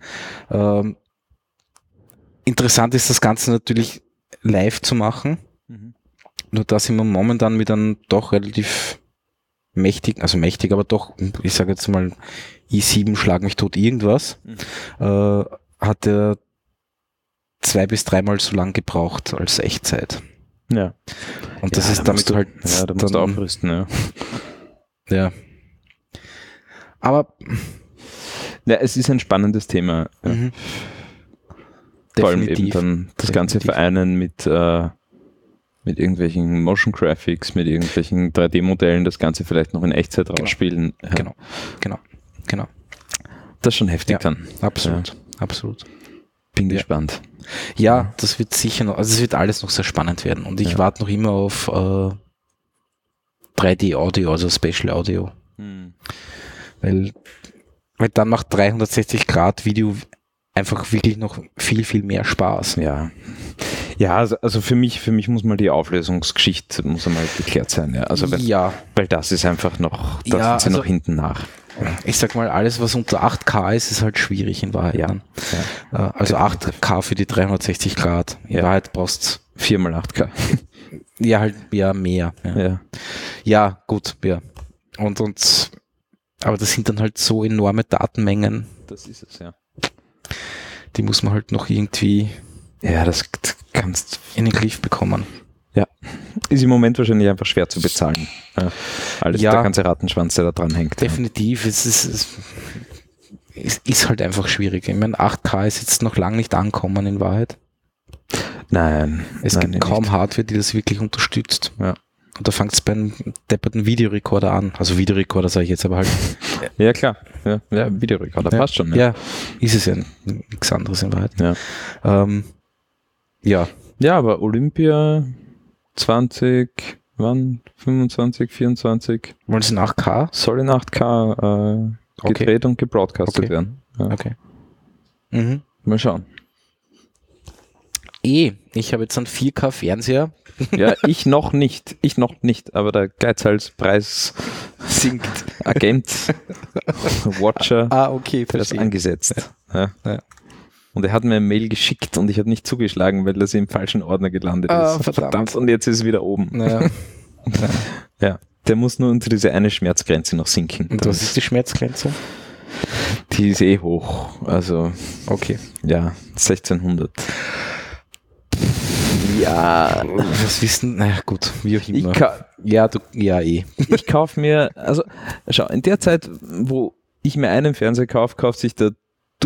Interessant ist das Ganze natürlich live zu machen. Nur da sind wir momentan mit einem doch relativ mächtig, aber doch, ich sage jetzt mal i7 schlag mich tot irgendwas, hat er 2 bis 3 Mal so lang gebraucht als Echtzeit. Ja. Und das ist damit halt... Ja, da musst du aufrüsten, ja. Ja. Aber... Ja, es ist ein spannendes Thema. Mhm. Vor allem eben dann das Ganze vereinen mit irgendwelchen Motion Graphics, mit irgendwelchen 3D-Modellen, das Ganze vielleicht noch in Echtzeit rausspielen. Ja. Genau. Das ist schon heftig dann. Absolut. Bin gespannt. Ja, das wird sicher noch, also es wird alles noch sehr spannend werden und ich warte noch immer auf 3D-Audio, also Special Audio. Weil dann macht 360-Grad-Video einfach wirklich noch viel, viel mehr Spaß. Ja, also für mich muss mal die Auflösungsgeschichte muss einmal geklärt sein. Ja. Also weil das ist einfach noch, da sind sie noch hinten nach. Ich sag mal, alles, was unter 8K ist halt schwierig in Wahrheit. Also 8K für die 360 Grad. In Wahrheit brauchst du 4x8K. Mehr. Ja, gut, ja. Aber das sind dann halt so enorme Datenmengen. Das ist es, ja. Die muss man halt noch irgendwie das kannst in den Griff bekommen. Ja, ist im Moment wahrscheinlich einfach schwer zu bezahlen. Der ganze Rattenschwanz, der da dran hängt. Definitiv, es ist halt einfach schwierig. Ich meine, 8K ist jetzt noch lange nicht angekommen in Wahrheit. Nein. Es gibt kaum Hardware, die das wirklich unterstützt. Ja. Und da fängt es beim depperten Videorekorder an. Also Videorekorder sage ich jetzt aber halt. Ja, klar. Ja, Videorekorder passt schon. Ja, ist es ja nichts anderes in Wahrheit. Ja, aber Olympia 20, wann? 25, 24? Wollen sie in 8K? Soll in 8K gedreht und gebroadcastet werden. Ja. Okay. Mhm. Mal schauen. Ich habe jetzt einen 4K-Fernseher. Ja, ich noch nicht, aber der Geizhalspreis sinkt. Agent, Watcher, okay, das angesetzt. Ja. Und er hat mir eine Mail geschickt und ich habe nicht zugeschlagen, weil das im falschen Ordner gelandet ist. Verdammt. Und jetzt ist es wieder oben. Ja, der muss nur unter diese eine Schmerzgrenze noch sinken. Und was ist die Schmerzgrenze? Die ist hoch. Also, okay. Ja, 1600. Ja, was wissen? Naja, gut, wie auch immer. Ich kaufe mir, also schau, in der Zeit, wo ich mir einen Fernseher kaufe, kauft sich der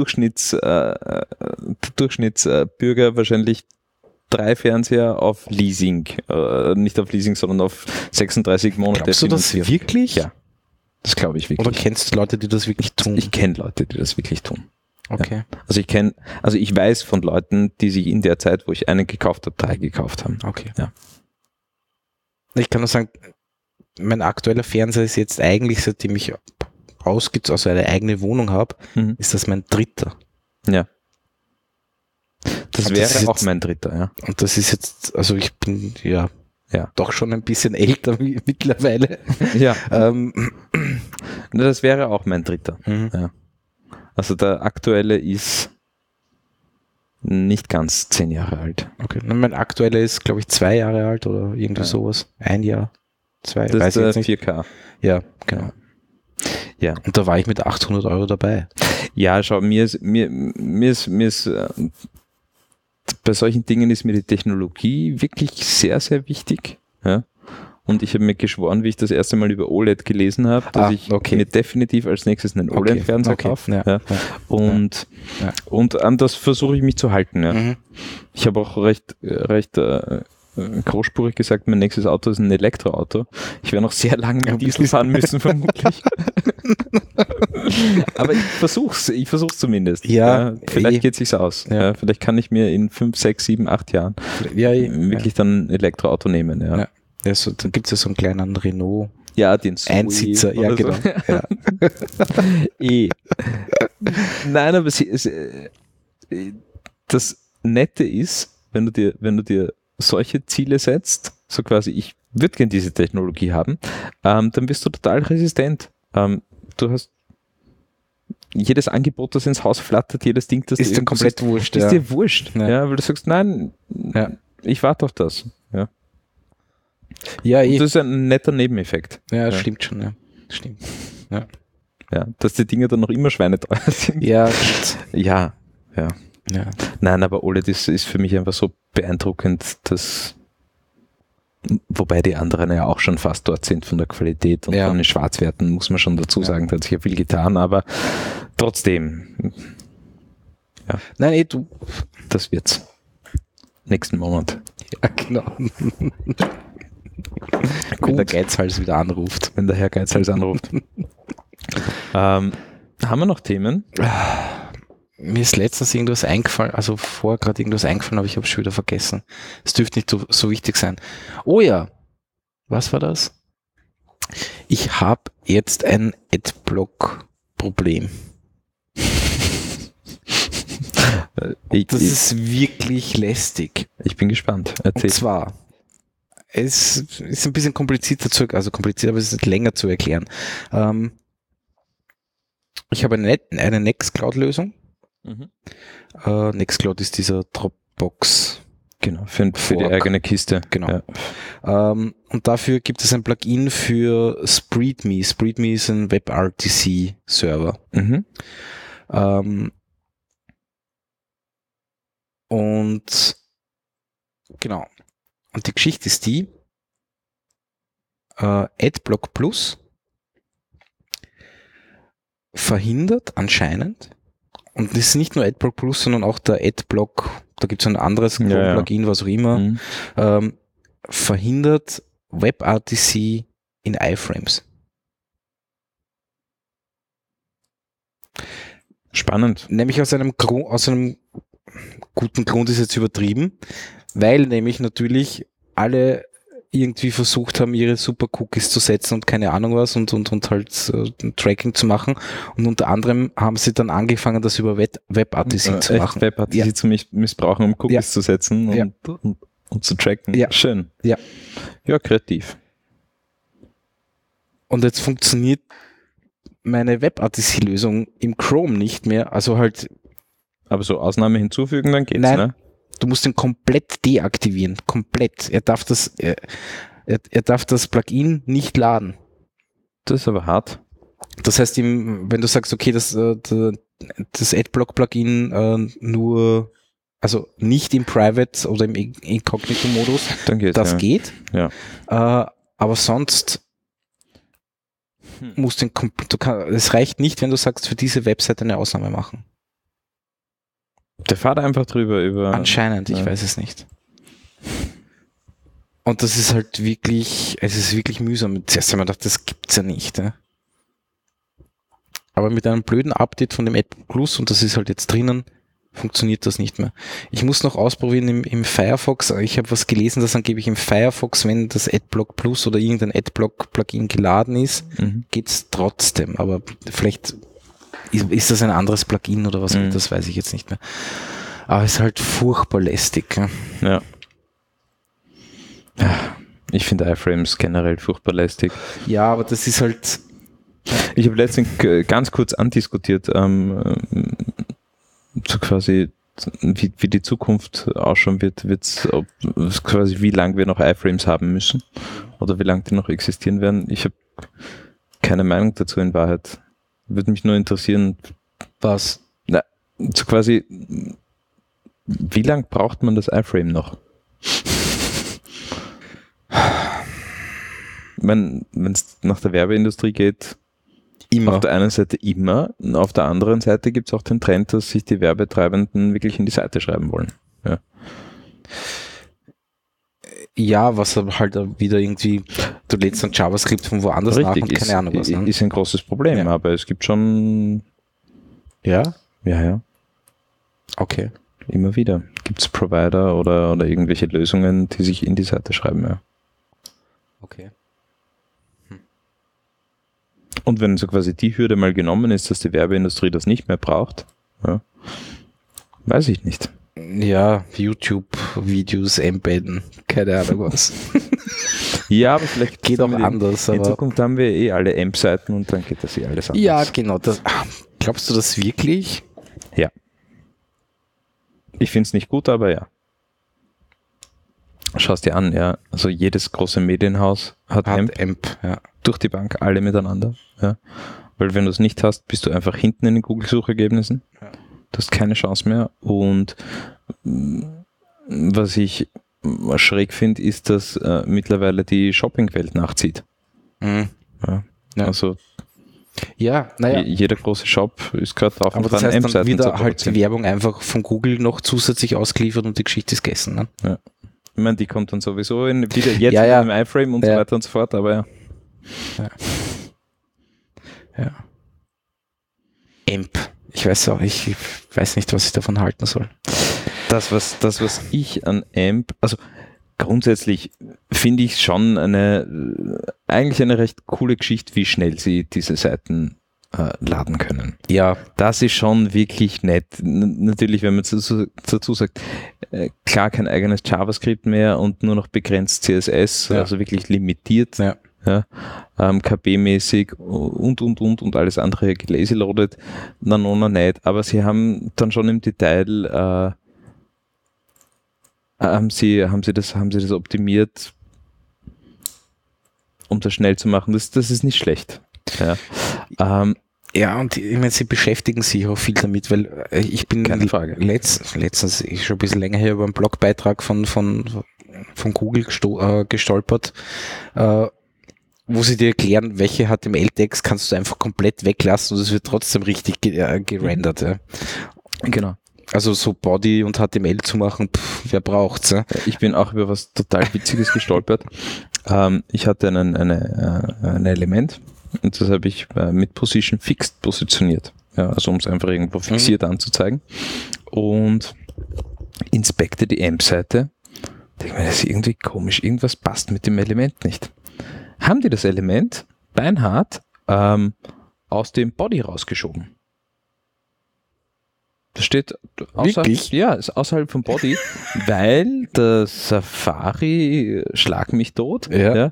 Durchschnittsbürger wahrscheinlich 3 Fernseher auf Leasing. Nicht auf Leasing, sondern auf 36 Monate. Glaubst du das wirklich? Ja, das glaube ich wirklich. Oder kennst du Leute, die das wirklich tun? Ich kenne Leute, die das wirklich tun. Okay. Ja. Also ich weiß von Leuten, die sich in der Zeit, wo ich einen gekauft habe, 3 gekauft haben. Okay. Ja. Ich kann nur sagen, mein aktueller Fernseher ist jetzt eigentlich, seitdem ich also eine eigene Wohnung habe, ist das mein 3. Ja. Das wäre auch mein 3, ja. Und das ist jetzt, also ich bin doch schon ein bisschen älter mittlerweile. Ja. Das wäre auch mein 3. Ja. Also der aktuelle ist nicht ganz 10 Jahre alt. Okay. Mein aktueller ist, glaube ich, 2 Jahre alt oder irgendwie sowas. 1 Jahr, 2, das weiß ist ich jetzt nicht. 4K. Ja, genau. Ja. Und da war ich mit 800 € dabei. Ja, schau, mir ist bei solchen Dingen ist mir die Technologie wirklich sehr, sehr wichtig. Ja? Und ich habe mir geschworen, wie ich das erste Mal über OLED gelesen habe, dass ich mir definitiv als nächstes einen OLED-Fernseher kaufe. Ja. Und an das versuche ich mich zu halten. Ja. Ich habe auch recht großspurig gesagt, mein nächstes Auto ist ein Elektroauto. Ich werde noch sehr lange mit Diesel fahren müssen, vermutlich. Aber ich versuch's zumindest. Ja, vielleicht geht es sich aus. Ja. Vielleicht kann ich mir in 5, 6, 7, 8 Jahren wirklich dann ein Elektroauto nehmen. Ja. Ja, so, da gibt es ja so einen kleinen Renault. Ja, den Einsitzer, ja, genau. So. Ja. Nein, aber das Nette ist, wenn du dir solche Ziele setzt, so quasi, ich würde gerne diese Technologie haben, dann wirst du total resistent. Du hast jedes Angebot, das ins Haus flattert, jedes Ding, das ist dir komplett wurscht. Ist dir wurscht. Ja. Weil du sagst, nein, ich warte auf das. Ja. Und das ist ein netter Nebeneffekt. Ja, stimmt schon. Ja. Stimmt. Ja. Ja, dass die Dinge dann noch immer schweineteuer sind. Ja. Ja. Ja. Nein, aber OLED ist für mich einfach so beeindruckend, dass, wobei die anderen ja auch schon fast dort sind von der Qualität und von den Schwarzwerten, muss man schon dazu sagen, da hat sich ja viel getan, aber trotzdem. Ja. Nein, das wird's. Nächsten Monat. Ja, genau. Wenn der Geizhals wieder anruft. Wenn der Herr Geizhals anruft. Haben wir noch Themen? Mir ist letztens irgendwas eingefallen, also vorher gerade irgendwas eingefallen, aber ich habe es schon wieder vergessen. Es dürfte nicht so wichtig sein. Oh ja, was war das? Ich habe jetzt ein Adblock-Problem. Das ist wirklich lästig. Ich bin gespannt. Erzähl. Und zwar, es ist ein bisschen kompliziert, aber es ist länger zu erklären. Ich habe eine Nextcloud-Lösung. Nextcloud ist dieser Dropbox. Genau, für die eigene Kiste. Genau. Ja. Und dafür gibt es ein Plugin für SpreadMe. SpreadMe ist ein WebRTC-Server. Und genau. Und die Geschichte ist die, Adblock Plus verhindert anscheinend, und das ist nicht nur Adblock Plus, sondern auch der Adblock, da gibt es ein anderes Plugin, was auch immer, verhindert WebRTC in iFrames. Spannend. Nämlich aus einem guten Grund ist jetzt übertrieben, weil nämlich natürlich alle irgendwie versucht haben, ihre super Cookies zu setzen und keine Ahnung was und halt Tracking zu machen. Und unter anderem haben sie dann angefangen, das über WebRTC zu machen. WebRTC zu missbrauchen, um Cookies zu setzen und zu tracken. Ja. Schön. Ja, kreativ. Und jetzt funktioniert meine WebRTC-Lösung im Chrome nicht mehr, also halt. Aber so Ausnahme hinzufügen, dann geht's, nein, ne? Du musst den komplett deaktivieren. Komplett. Er darf das Plugin nicht laden. Das ist aber hart. Das heißt, wenn du sagst, okay, das Adblock-Plugin nur, also nicht im Private oder im Incognito-Modus, dann geht's, das geht. Ja. Aber sonst musst es reicht nicht, wenn du sagst, für diese Webseite eine Ausnahme machen. Der fährt einfach drüber. Anscheinend, ich weiß es nicht. Und das ist halt wirklich, es ist wirklich mühsam. Zuerst haben wir gedacht, das gibt's ja nicht. Ja. Aber mit einem blöden Update von dem Adblock Plus, und das ist halt jetzt drinnen, funktioniert das nicht mehr. Ich muss noch ausprobieren im Firefox. Ich habe was gelesen, dass angeblich im Firefox, wenn das Adblock Plus oder irgendein Adblock-Plugin geladen ist, geht's trotzdem. Aber vielleicht ist das ein anderes Plugin oder was? Das weiß ich jetzt nicht mehr. Aber es ist halt furchtbar lästig. Ja. Ich finde iFrames generell furchtbar lästig. Ja, aber das ist halt. Ich habe letztens ganz kurz andiskutiert, so quasi, wie die Zukunft ausschauen wird, quasi wie lange wir noch iFrames haben müssen oder wie lange die noch existieren werden. Ich habe keine Meinung dazu in Wahrheit. Würde mich nur interessieren, was? Na, so quasi, wie lang braucht man das iFrame noch? Wenn es nach der Werbeindustrie geht, immer. Auf der einen Seite immer, und auf der anderen Seite gibt es auch den Trend, dass sich die Werbetreibenden wirklich in die Seite schreiben wollen. Ja, was aber halt wieder irgendwie, du lädst ein JavaScript von woanders nach und keine Ahnung was. Ne? Ist ein großes Problem, aber es gibt schon. Ja? Ja. Okay. Immer wieder. Gibt es Provider oder irgendwelche Lösungen, die sich in die Seite schreiben, ja. Okay. Und wenn so quasi die Hürde mal genommen ist, dass die Werbeindustrie das nicht mehr braucht, weiß ich nicht. Ja, YouTube-Videos embedden, keine Ahnung was. Ja, aber vielleicht geht auch anders. In Zukunft haben wir alle AMP-Seiten und dann geht das alles anders. Ja, genau. Glaubst du das wirklich? Ja. Ich finde es nicht gut, aber ja. Schau es dir an, ja. Also jedes große Medienhaus hat AMP, ja. Durch die Bank, alle miteinander. Ja. Weil wenn du es nicht hast, bist du einfach hinten in den Google-Suchergebnissen. Ja. Du hast keine Chance mehr. Und was ich schräg finde, ist, dass mittlerweile die Shopping-Welt nachzieht. Mhm. Ja. Also jeder große Shop ist gerade drauf. Aber das heißt dann wieder halt die Werbung einfach von Google noch zusätzlich ausgeliefert und die Geschichte ist gegessen. Ne? Ja. Ich meine, die kommt dann sowieso wieder jetzt im iFrame und so weiter und so fort, aber ja. AMP. Ich weiß nicht, was ich davon halten soll. Das, was ich an AMP, also grundsätzlich finde ich schon eigentlich eine recht coole Geschichte, wie schnell sie diese Seiten laden können. Ja. Das ist schon wirklich nett. Natürlich, wenn man dazu sagt, klar kein eigenes JavaScript mehr und nur noch begrenzt CSS, also wirklich limitiert. Ja. Ja, KB-mäßig und alles andere gelazy-loaded, nicht, aber sie haben dann schon im Detail haben sie das optimiert, um das schnell zu machen. Das ist nicht schlecht. Ja, und ich meine, sie beschäftigen sich auch viel damit, weil ich bin letztens, schon ein bisschen länger her, über einen Blogbeitrag von Google gestolpert, wo sie dir erklären, welche HTML-Tags kannst du einfach komplett weglassen und es wird trotzdem richtig gerendert. Ja. Genau. Also so Body und HTML zu machen, wer braucht's? Ja? Ich bin auch über was total Witziges gestolpert. Ich hatte ein Element und das habe ich mit Position Fixed positioniert. Ja, also um es einfach irgendwo fixiert anzuzeigen. Und inspekte die AMP-Seite. Denke mir, das ist irgendwie komisch, irgendwas passt mit dem Element nicht. Haben die das Element beinhart aus dem Body rausgeschoben. Das steht ist außerhalb vom Body, weil der Safari schlag mich tot,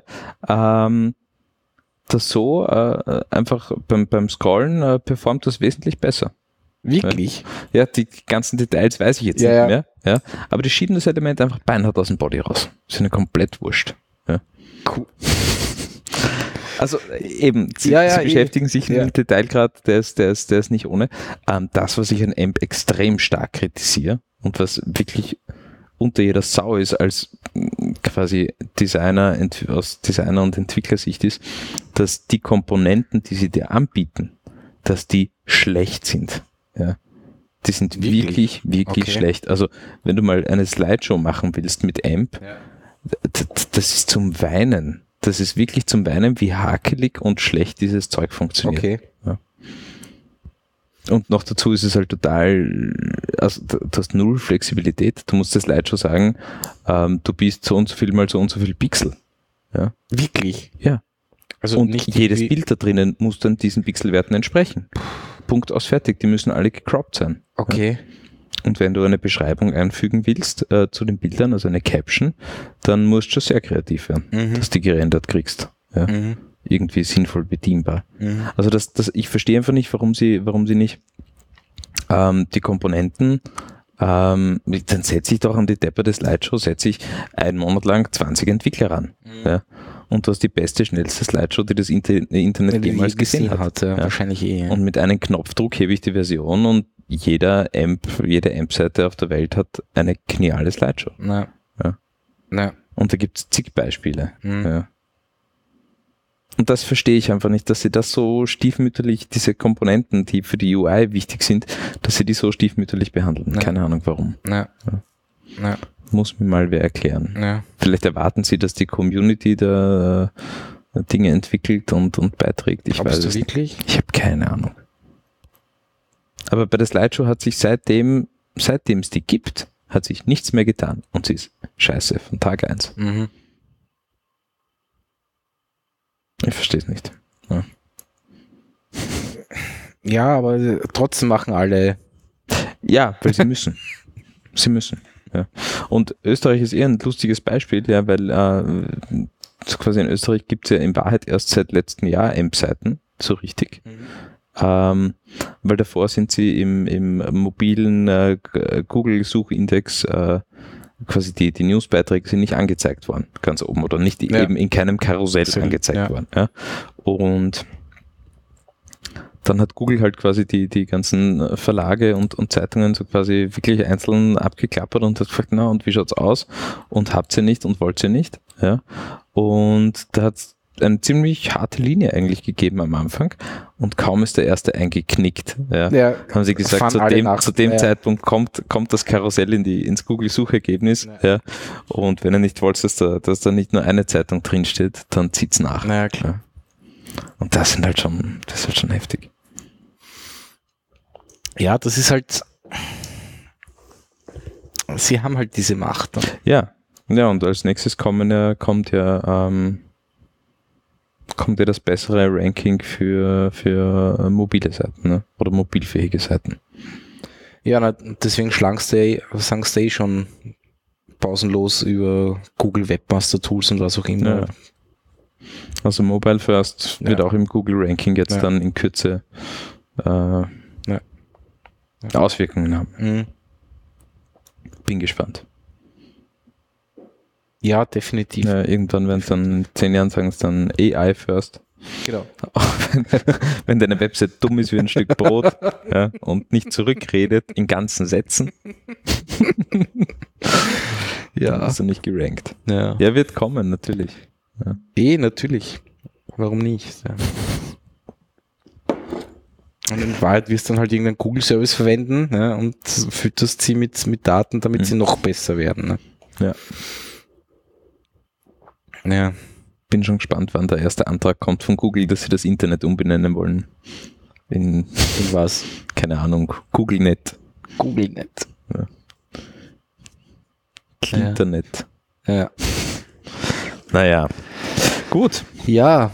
das so einfach beim Scrollen performt das wesentlich besser. Wirklich? Ja, die ganzen Details weiß ich jetzt nicht mehr. Ja, aber die schieben das Element einfach beinhart aus dem Body raus. Das ist eine komplett wurscht. Ja. Cool. Also eben, sie beschäftigen sich mit dem Detailgrad, der ist nicht ohne. Das, was ich an AMP extrem stark kritisiere und was wirklich unter jeder Sau ist, als quasi Designer aus Designer- und Entwicklersicht ist, dass die Komponenten, die sie dir anbieten, dass die schlecht sind. Ja. Die sind wirklich schlecht. Also wenn du mal eine Slideshow machen willst mit AMP, das ist zum Weinen. Das ist wirklich zum Weinen, wie hakelig und schlecht dieses Zeug funktioniert. Okay. Ja. Und noch dazu ist es halt total, also du hast null Flexibilität. Du musst das Slideshow sagen, du bist so und so viel mal so und so viel Pixel. Ja. Wirklich? Ja. Also und nicht jedes Bild da drinnen muss dann diesen Pixelwerten entsprechen. Punkt aus fertig. Die müssen alle gecroppt sein. Okay. Ja. Und wenn du eine Beschreibung einfügen willst zu den Bildern, also eine Caption, dann musst du schon sehr kreativ werden, dass du die gerendert kriegst. Ja? Irgendwie sinnvoll bedienbar. Also ich verstehe einfach nicht, warum sie nicht die Komponenten, dann setze ich doch an die depperte Slideshow, setze ich einen Monat lang 20 Entwickler ran. Ja? Und du hast die beste, schnellste Slideshow, die das Internet jemals gesehen hat. Ja. Wahrscheinlich Und mit einem Knopfdruck hebe ich die Version und jede AMP-Seite auf der Welt hat eine geniale Slideshow. Ja. Und da gibt es zig Beispiele. Ja. Und das verstehe ich einfach nicht, dass sie das so stiefmütterlich, diese Komponenten, die für die UI wichtig sind, dass sie die so stiefmütterlich behandeln. Keine Ahnung warum. Muss mir mal wer erklären. Ja. Vielleicht erwarten sie, dass die Community da Dinge entwickelt und beiträgt. Ich weiß es wirklich? Ich habe keine Ahnung. Aber bei der Slideshow hat sich seitdem es die gibt, hat sich nichts mehr getan. Und sie ist scheiße von Tag 1. Ich verstehe es nicht. Ja, aber trotzdem machen alle. Ja, weil sie müssen. Sie müssen. Ja. Und Österreich ist eher ein lustiges Beispiel, ja, weil quasi in Österreich gibt es ja in Wahrheit erst seit letztem Jahr AMP-Seiten, so richtig. Weil davor sind sie im mobilen Google-Suchindex quasi die Newsbeiträge sind nicht angezeigt worden, ganz oben, oder nicht eben in keinem Karussell angezeigt worden. Ja. Und dann hat Google halt quasi die ganzen Verlage und Zeitungen so quasi wirklich einzeln abgeklappert und hat gefragt, na, und wie schaut's aus? Und habt ihr nicht und wollt ihr nicht? Ja. Und da hat es eine ziemlich harte Linie eigentlich gegeben am Anfang und kaum ist der erste eingeknickt. Ja. Haben sie gesagt, zu dem Zeitpunkt kommt das Karussell ins Google-Suchergebnis. Ja. Und wenn ihr nicht wollt, dass da nicht nur eine Zeitung drinsteht, dann zieht's nach. Ja, klar. Ja. Und das ist halt schon heftig. Ja, das ist halt, sie haben halt diese Macht. Ja, und als nächstes kommt ja das bessere Ranking für mobile Seiten, ne? Oder mobilfähige Seiten. Ja, deswegen sagen sie schon pausenlos über Google Webmaster Tools und was auch immer. Ja. Also Mobile First wird auch im Google Ranking jetzt dann in Kürze Auswirkungen haben. Mhm. Bin gespannt. Ja, definitiv. Ja, irgendwann, wenn es dann in 10 Jahren sagen, es dann AI First. Genau. Wenn deine Website dumm ist wie ein Stück Brot und nicht zurückredet in ganzen Sätzen. Dann hast du nicht gerankt. Ja, wird kommen, natürlich. Ja. Natürlich. Warum nicht? Ja. Und in Wahrheit wirst du dann halt irgendeinen Google-Service verwenden und fütterst sie mit Daten, damit sie noch besser werden. Ne? Ja. Ja. Bin schon gespannt, wann der erste Antrag kommt von Google, dass sie das Internet umbenennen wollen. In was? Keine Ahnung. GoogleNet. GoogleNet. Ja. Internet. Ja. Naja. Gut. Ja.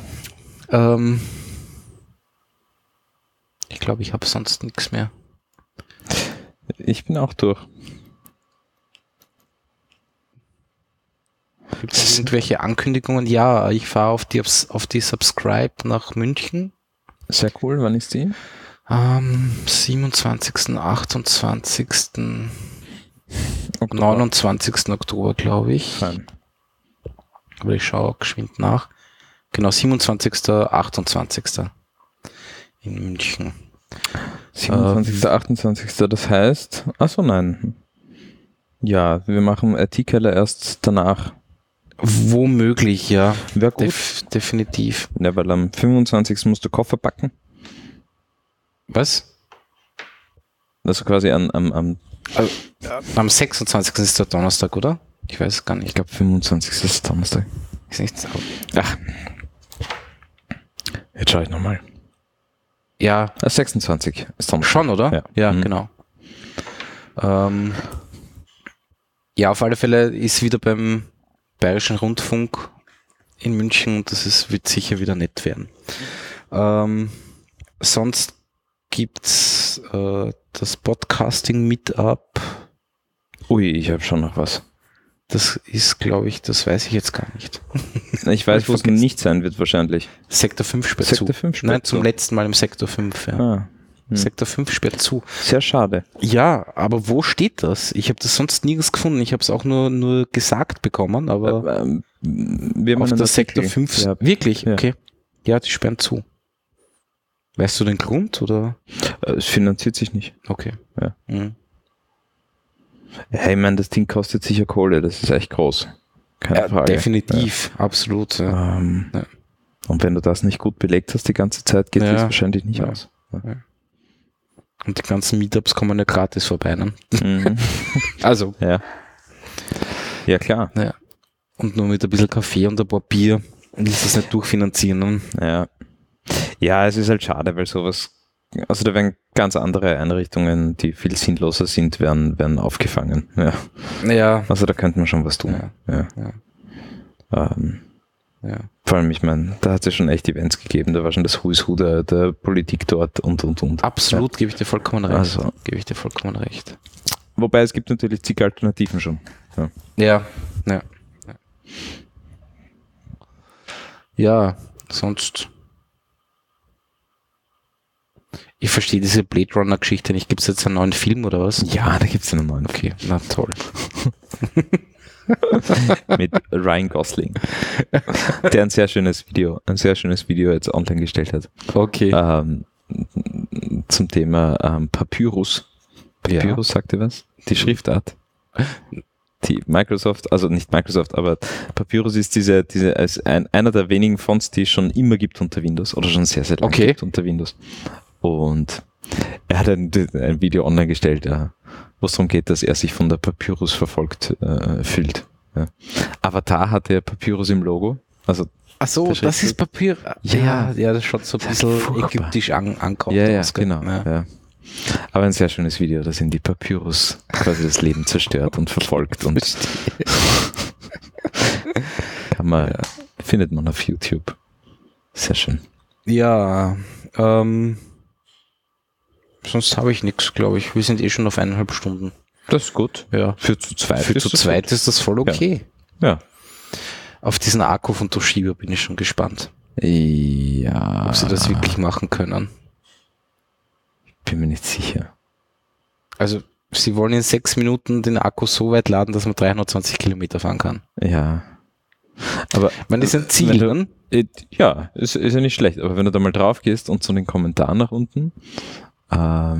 Ich glaube, ich habe sonst nichts mehr. Ich bin auch durch. Gibt es irgendwelche Ankündigungen? Ja, ich fahre auf die Subscribe nach München. Sehr cool. Wann ist die? Am 27., 28., Oktober. 29. Oktober, glaube ich. Fein. Aber ich schaue auch geschwind nach. Genau, 27., 28. in München. 27., 28. Das heißt, achso, nein. Ja, wir machen IT-Keller erst danach. Womöglich, ja. Wäre gut. Definitiv. Ja, weil am 25. musst du Koffer packen. Was? Also quasi am 26. ist der Donnerstag, oder? Ich weiß es gar nicht. Ich glaube 25. ist Donnerstag. Ist nichts. Ach. Jetzt schaue ich nochmal. Ja. 26 ist Donnerstag. Schon, oder? Ja, genau. Ja, auf alle Fälle ist wieder beim Bayerischen Rundfunk in München und wird sicher wieder nett werden. Sonst gibt's das Podcasting-Meetup. Ui, ich habe schon noch was. Das ist, glaube ich, das weiß ich jetzt gar nicht. Ich weiß, wo es nicht sein wird wahrscheinlich. Sektor 5 sperrt Sektor zu. 5 sperrt Nein, zu. zum letzten Mal im Sektor 5. Ja. Sektor 5 sperrt zu. Sehr schade. Ja, aber wo steht das? Ich habe das sonst nirgends gefunden. Ich habe es auch nur gesagt bekommen, aber wir haben auf einen der Sektor Artikel. 5... Ja. Wirklich? Ja. Okay. Ja, die sperren zu. Weißt du den Grund, oder? Es finanziert sich nicht. Okay. Ja. Mhm. Ja, ich meine, das Ding kostet sicher Kohle, das ist echt groß. Keine Frage. Definitiv, absolut. Ja. Und wenn du das nicht gut belegt hast die ganze Zeit, geht das wahrscheinlich nicht aus. Ja. Und die ganzen Meetups kommen ja gratis vorbei. Ne? Mhm. Also. Ja. Ja, klar. Ja. Und nur mit ein bisschen Kaffee und ein paar Bier willst du das nicht durchfinanzieren. Ne? Ja. Ja, es ist halt schade, weil sowas, also da werden ganz andere Einrichtungen, die viel sinnloser sind, werden aufgefangen. Ja. Ja. Also da könnte man schon was tun. Ja. Vor allem, ich meine, da hat es ja schon echt Events gegeben, da war schon das Who is Who der Politik dort und. Absolut, gebe ich dir vollkommen recht. Also. Gebe ich dir vollkommen recht. Wobei es gibt natürlich zig Alternativen schon. Ja. Ja, sonst. Ich verstehe diese Blade Runner-Geschichte nicht. Gibt es jetzt einen neuen Film oder was? Ja, da gibt es einen neuen Film. Na toll. Mit Ryan Gosling, der ein sehr schönes Video jetzt online gestellt hat. Okay. Zum Thema Papyrus. Papyrus, sagt ihr was? Die Schriftart. Die Microsoft, also nicht Microsoft, aber Papyrus ist einer der wenigen Fonts, die es schon immer gibt unter Windows oder schon sehr, sehr lange gibt unter Windows. Und er hat ein Video online gestellt, wo es darum geht, dass er sich von der Papyrus verfolgt fühlt. Ja. Avatar hat der Papyrus im Logo. Also ach so, das ist Papier. Ja, das schaut so ein bisschen ägyptisch ankommt. Ja, genau. Ja. Aber ein sehr schönes Video, da sind die Papyrus quasi das Leben zerstört und verfolgt und findet man auf YouTube. Sehr schön. Ja, sonst habe ich nichts, glaube ich. Wir sind schon auf 1,5 Stunden. Das ist gut. Ja. Für zu zweit ist das voll okay. Ja. Auf diesen Akku von Toshiba bin ich schon gespannt. Ja. Ob sie das wirklich machen können. Bin mir nicht sicher. Also, sie wollen in 6 Minuten den Akku so weit laden, dass man 320 Kilometer fahren kann. Ja. Aber man ist ein Ziel, ja, ist ja nicht schlecht. Aber wenn du da mal drauf gehst und so den Kommentar nach unten, ja,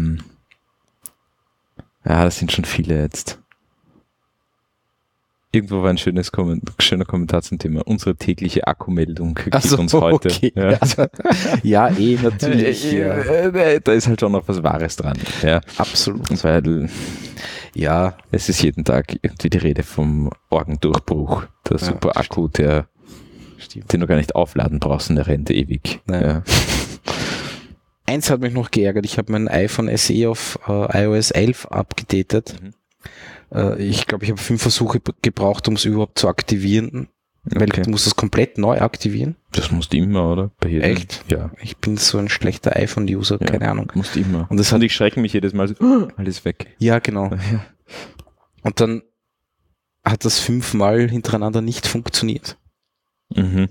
das sind schon viele jetzt. Irgendwo war ein schöner Kommentar zum Thema. Unsere tägliche Akkumeldung gibt uns heute. Okay. Ja, natürlich. Da ist halt schon noch was Wahres dran. Ja, absolut. Weil es ist jeden Tag irgendwie die Rede vom Orgendurchbruch. Der super Akku, den du gar nicht aufladen brauchst und der rennt ewig. Ja. Eins hat mich noch geärgert. Ich habe mein iPhone SE auf iOS 11 abgedatet. Ich glaube, ich habe 5 Versuche gebraucht, um es überhaupt zu aktivieren. Weil du musst es komplett neu aktivieren. Das musst du immer, oder? Bei jedem. Echt? Ja. Ich bin so ein schlechter iPhone-User, keine Ahnung. Musst du immer. Und ich schrecke mich jedes Mal so, alles weg. Ja, genau. Ja. Und dann hat das 5-mal hintereinander nicht funktioniert. Mhm.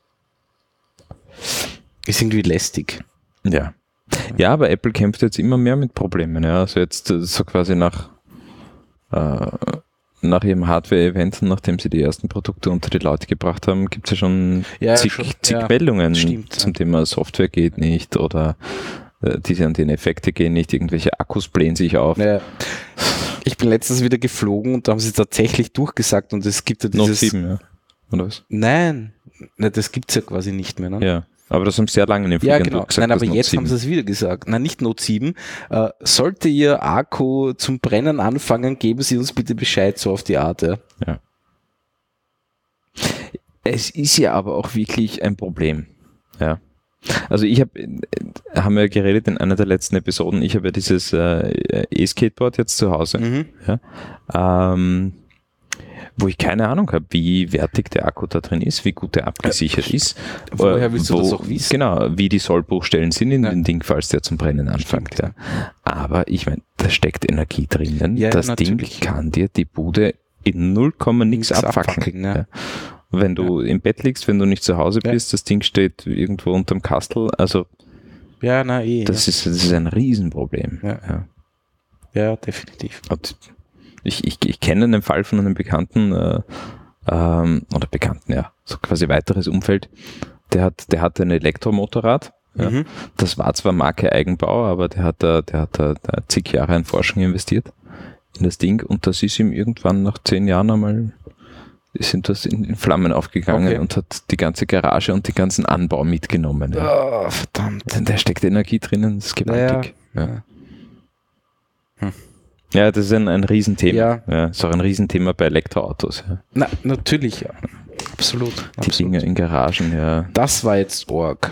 Ist irgendwie lästig. Ja. Ja, aber Apple kämpft jetzt immer mehr mit Problemen. Ja. Also jetzt so quasi nach ihrem Hardware-Event, nachdem sie die ersten Produkte unter die Leute gebracht haben, gibt es ja schon zig Meldungen zum Thema Software geht nicht oder diese und jene Effekte gehen nicht, irgendwelche Akkus blähen sich auf. Ja. Ich bin letztens wieder geflogen und da haben sie tatsächlich durchgesagt und es gibt ja dieses... Note 7, ja. Oder was? Nein, das gibt es ja quasi nicht mehr. Ne? Ja. Aber das haben sie sehr lange in den Fliegern gesagt. Nein, aber jetzt haben sie es wieder gesagt. Nein, nicht Note 7. Sollte Ihr Akku zum Brennen anfangen, geben Sie uns bitte Bescheid, so auf die Art. Ja. Es ist ja aber auch wirklich ein Problem. Ja. Also haben wir geredet in einer der letzten Episoden, ich habe ja dieses E-Skateboard jetzt zu Hause. Mhm. Ja. Wo ich keine Ahnung habe, wie wertig der Akku da drin ist, wie gut der abgesichert ist. Woher willst du das auch wissen? Genau, wie die Sollbruchstellen sind in dem Ding, falls der zum Brennen anfängt. Stimmt, ja. Aber ich meine, da steckt Energie drinnen. Ja, das Ding kann dir die Bude in 0, nix abfackeln. Ja. Wenn du im Bett liegst, wenn du nicht zu Hause bist, das Ding steht irgendwo unterm Kastel. Also das ist ein Riesenproblem. Ja, definitiv. Und ich kenne einen Fall von einem Bekannten, oder Bekannten, ja, so quasi weiteres Umfeld, der hat ein Elektromotorrad. Ja. Mhm. Das war zwar Marke Eigenbau, aber der hat da zig Jahre in Forschung investiert in das Ding und das ist ihm irgendwann nach 10 Jahren einmal sind das in Flammen aufgegangen und hat die ganze Garage und den ganzen Anbau mitgenommen. Ja. Oh, verdammt. Da steckt Energie drinnen, das ist gewaltig. Ja, das ist ein Riesenthema. Ja, ist auch ein Riesenthema bei Elektroautos. Ja. Na, natürlich, ja. Absolut. Die Dinge in Garagen, ja. Das war jetzt Org.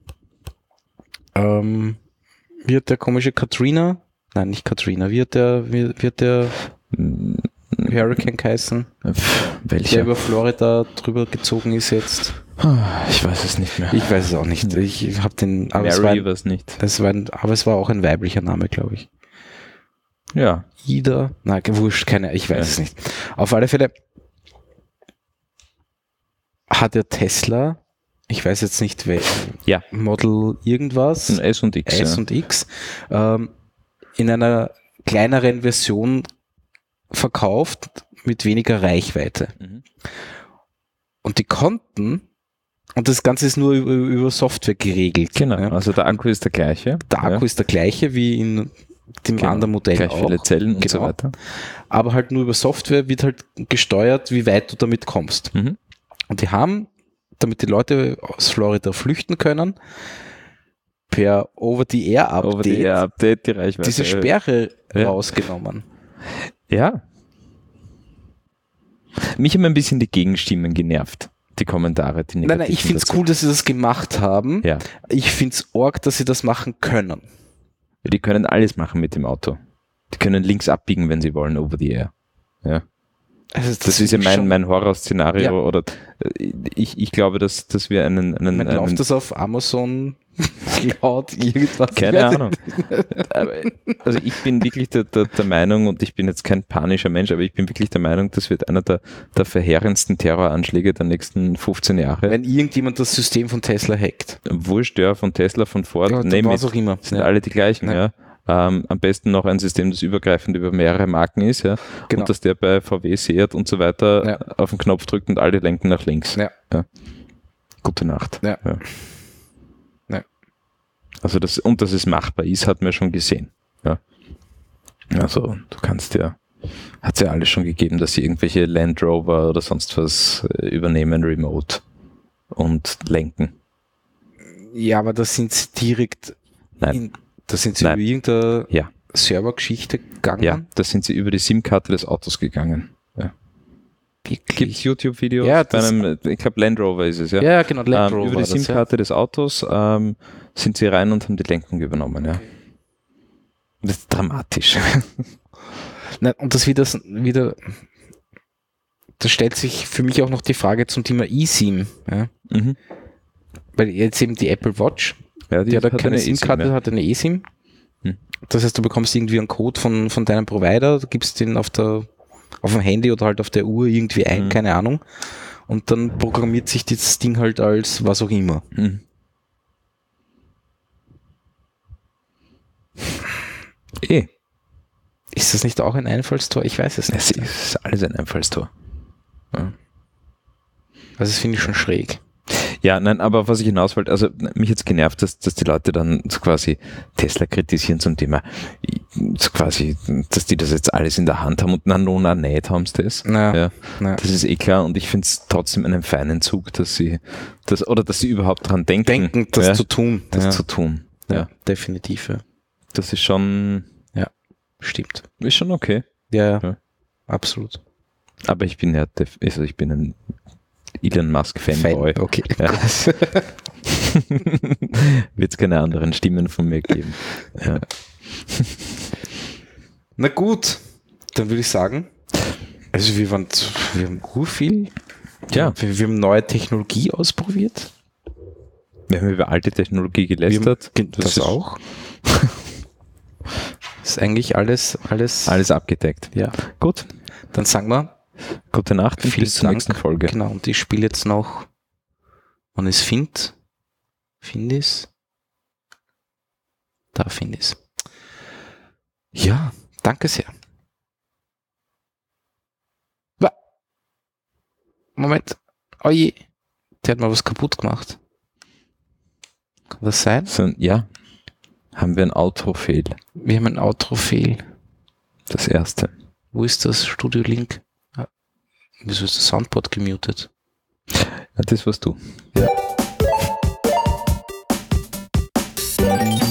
Wie hat der komische Katrina? Nein, nicht Katrina. Wie hat der Hurricane geheißen? Welcher? Der über Florida drüber gezogen ist jetzt. Ich weiß es nicht mehr. Ich weiß es auch nicht. Ich habe den. Mary war es nicht. Aber es war auch ein weiblicher Name, glaube ich. Ja. Ida. Nein, gewurscht, ich weiß es nicht. Auf alle Fälle hat der Tesla ich weiß jetzt nicht, welches Ja. Model irgendwas. Ein S und X. S und X. In einer kleineren Version verkauft mit weniger Reichweite. Mhm. Und die konnten, und das Ganze ist nur über Software geregelt. Genau, Ja. also der Akku ist der gleiche. Der Akku ist der gleiche wie in dem anderen Modell gleich auch. viele Zellen und so Genau. weiter. Aber halt nur über Software wird halt gesteuert, wie weit du damit kommst. Mhm. Und die haben, damit die Leute aus Florida flüchten können, per Over-the-Air-Update die Reichweite. diese Sperre Ja. rausgenommen. Ja. Mich haben ein bisschen die Gegenstimmen genervt, die Kommentare, die Nein, ich finde es cool, dass sie das gemacht haben. Ja. Ich finde es arg, dass sie das machen können. Die können alles machen mit dem Auto. Die können links abbiegen, wenn sie wollen, over the air. Ja. Also Das ist ja mein Horrorszenario. Ja. Oder ich glaube, dass wir einen läuft das auf Amazon Cloud irgendwas? keine Ahnung. Also ich bin wirklich der Meinung, und ich bin jetzt kein panischer Mensch, aber ich bin wirklich der Meinung, das wird einer der verheerendsten Terroranschläge der nächsten 15 Jahre. Wenn irgendjemand das System von Tesla hackt. Wurscht, ja, von Tesla, von Ford, Ja, name was it, auch immer. sind Ja. alle die gleichen, ja. Am besten noch ein System, das übergreifend über mehrere Marken ist, ja. Genau. Und dass der bei VW, Seat und so weiter Ja. auf den Knopf drückt und alle lenken nach links. Ja. Gute Nacht. Ja. Ja. Ja. Also dass es machbar ist, hat man schon gesehen. Ja. Also du kannst ja, hat es ja alles schon gegeben, dass sie irgendwelche Land Rover oder sonst was übernehmen, remote und lenken. Ja, aber das sind sie direkt Nein. da sind sie Nein. über irgendeine Ja. Servergeschichte gegangen. Ja, da sind sie über die SIM-Karte des Autos gegangen. Ja. Gibt es Wirklich. YouTube-Videos? Ja, bei einem, ich glaube Land Rover ist es, ja. Ja, genau, Land Rover über die war das, ja. SIM-Karte des Autos sind sie rein und haben die Lenkung übernommen, ja. Das ist dramatisch. Nein, und das wieder, da stellt sich für mich auch noch die Frage zum Thema eSIM. Ja? Mhm. Weil jetzt eben die Apple Watch, Ja, die hat ja keine eine SIM-Karte, eSIM, ja. hat eine eSIM. Hm. Das heißt, du bekommst irgendwie einen Code von deinem Provider, du gibst den auf dem Handy oder halt auf der Uhr irgendwie ein, keine Ahnung. Und dann programmiert sich das Ding halt als was auch immer. Mhm. Ist das nicht auch ein Einfallstor? Ich weiß es Es nicht. ist alles ein Einfallstor. Ja. Also das finde ich schon schräg. Ja, nein, aber was ich hinaus wollte, also mich jetzt genervt, dass die Leute dann so quasi Tesla kritisieren zum Thema, so quasi, dass die das jetzt alles in der Hand haben und na nicht haben sie das. Ja. Das ist eh klar und ich finde es trotzdem einen feinen Zug, dass sie überhaupt dran denken, das zu tun. das zu tun. Ja. Definitiv. Ja. Das ist schon Stimmt. okay. Ja, Ja. absolut. Aber ich bin ich bin ein Elon Musk Fanboy. Okay. Ja. Wird es keine anderen Stimmen von mir geben. Ja. Na gut, dann würde ich sagen, also wir haben viel. Ja. Wir haben neue Technologie ausprobiert. Wir haben über alte Technologie gelästert. Das auch. Ist eigentlich alles. Alles abgedeckt. Ja. Gut. Dann sagen wir, Gute Nacht und vielen bis zur Dank. nächsten Folge. Genau, und ich spiele jetzt noch, wann ist Findis? Da Findis. Ja, danke sehr. Moment. Oh je, der hat mal was kaputt gemacht. Kann das sein? So, ja. Haben wir ein Outro-Fail. Wir haben ein Outro-Fail. Das erste. Wo ist das Studio-Link? Ah, wieso ist das Soundboard gemutet? Ja, das warst du. Ja.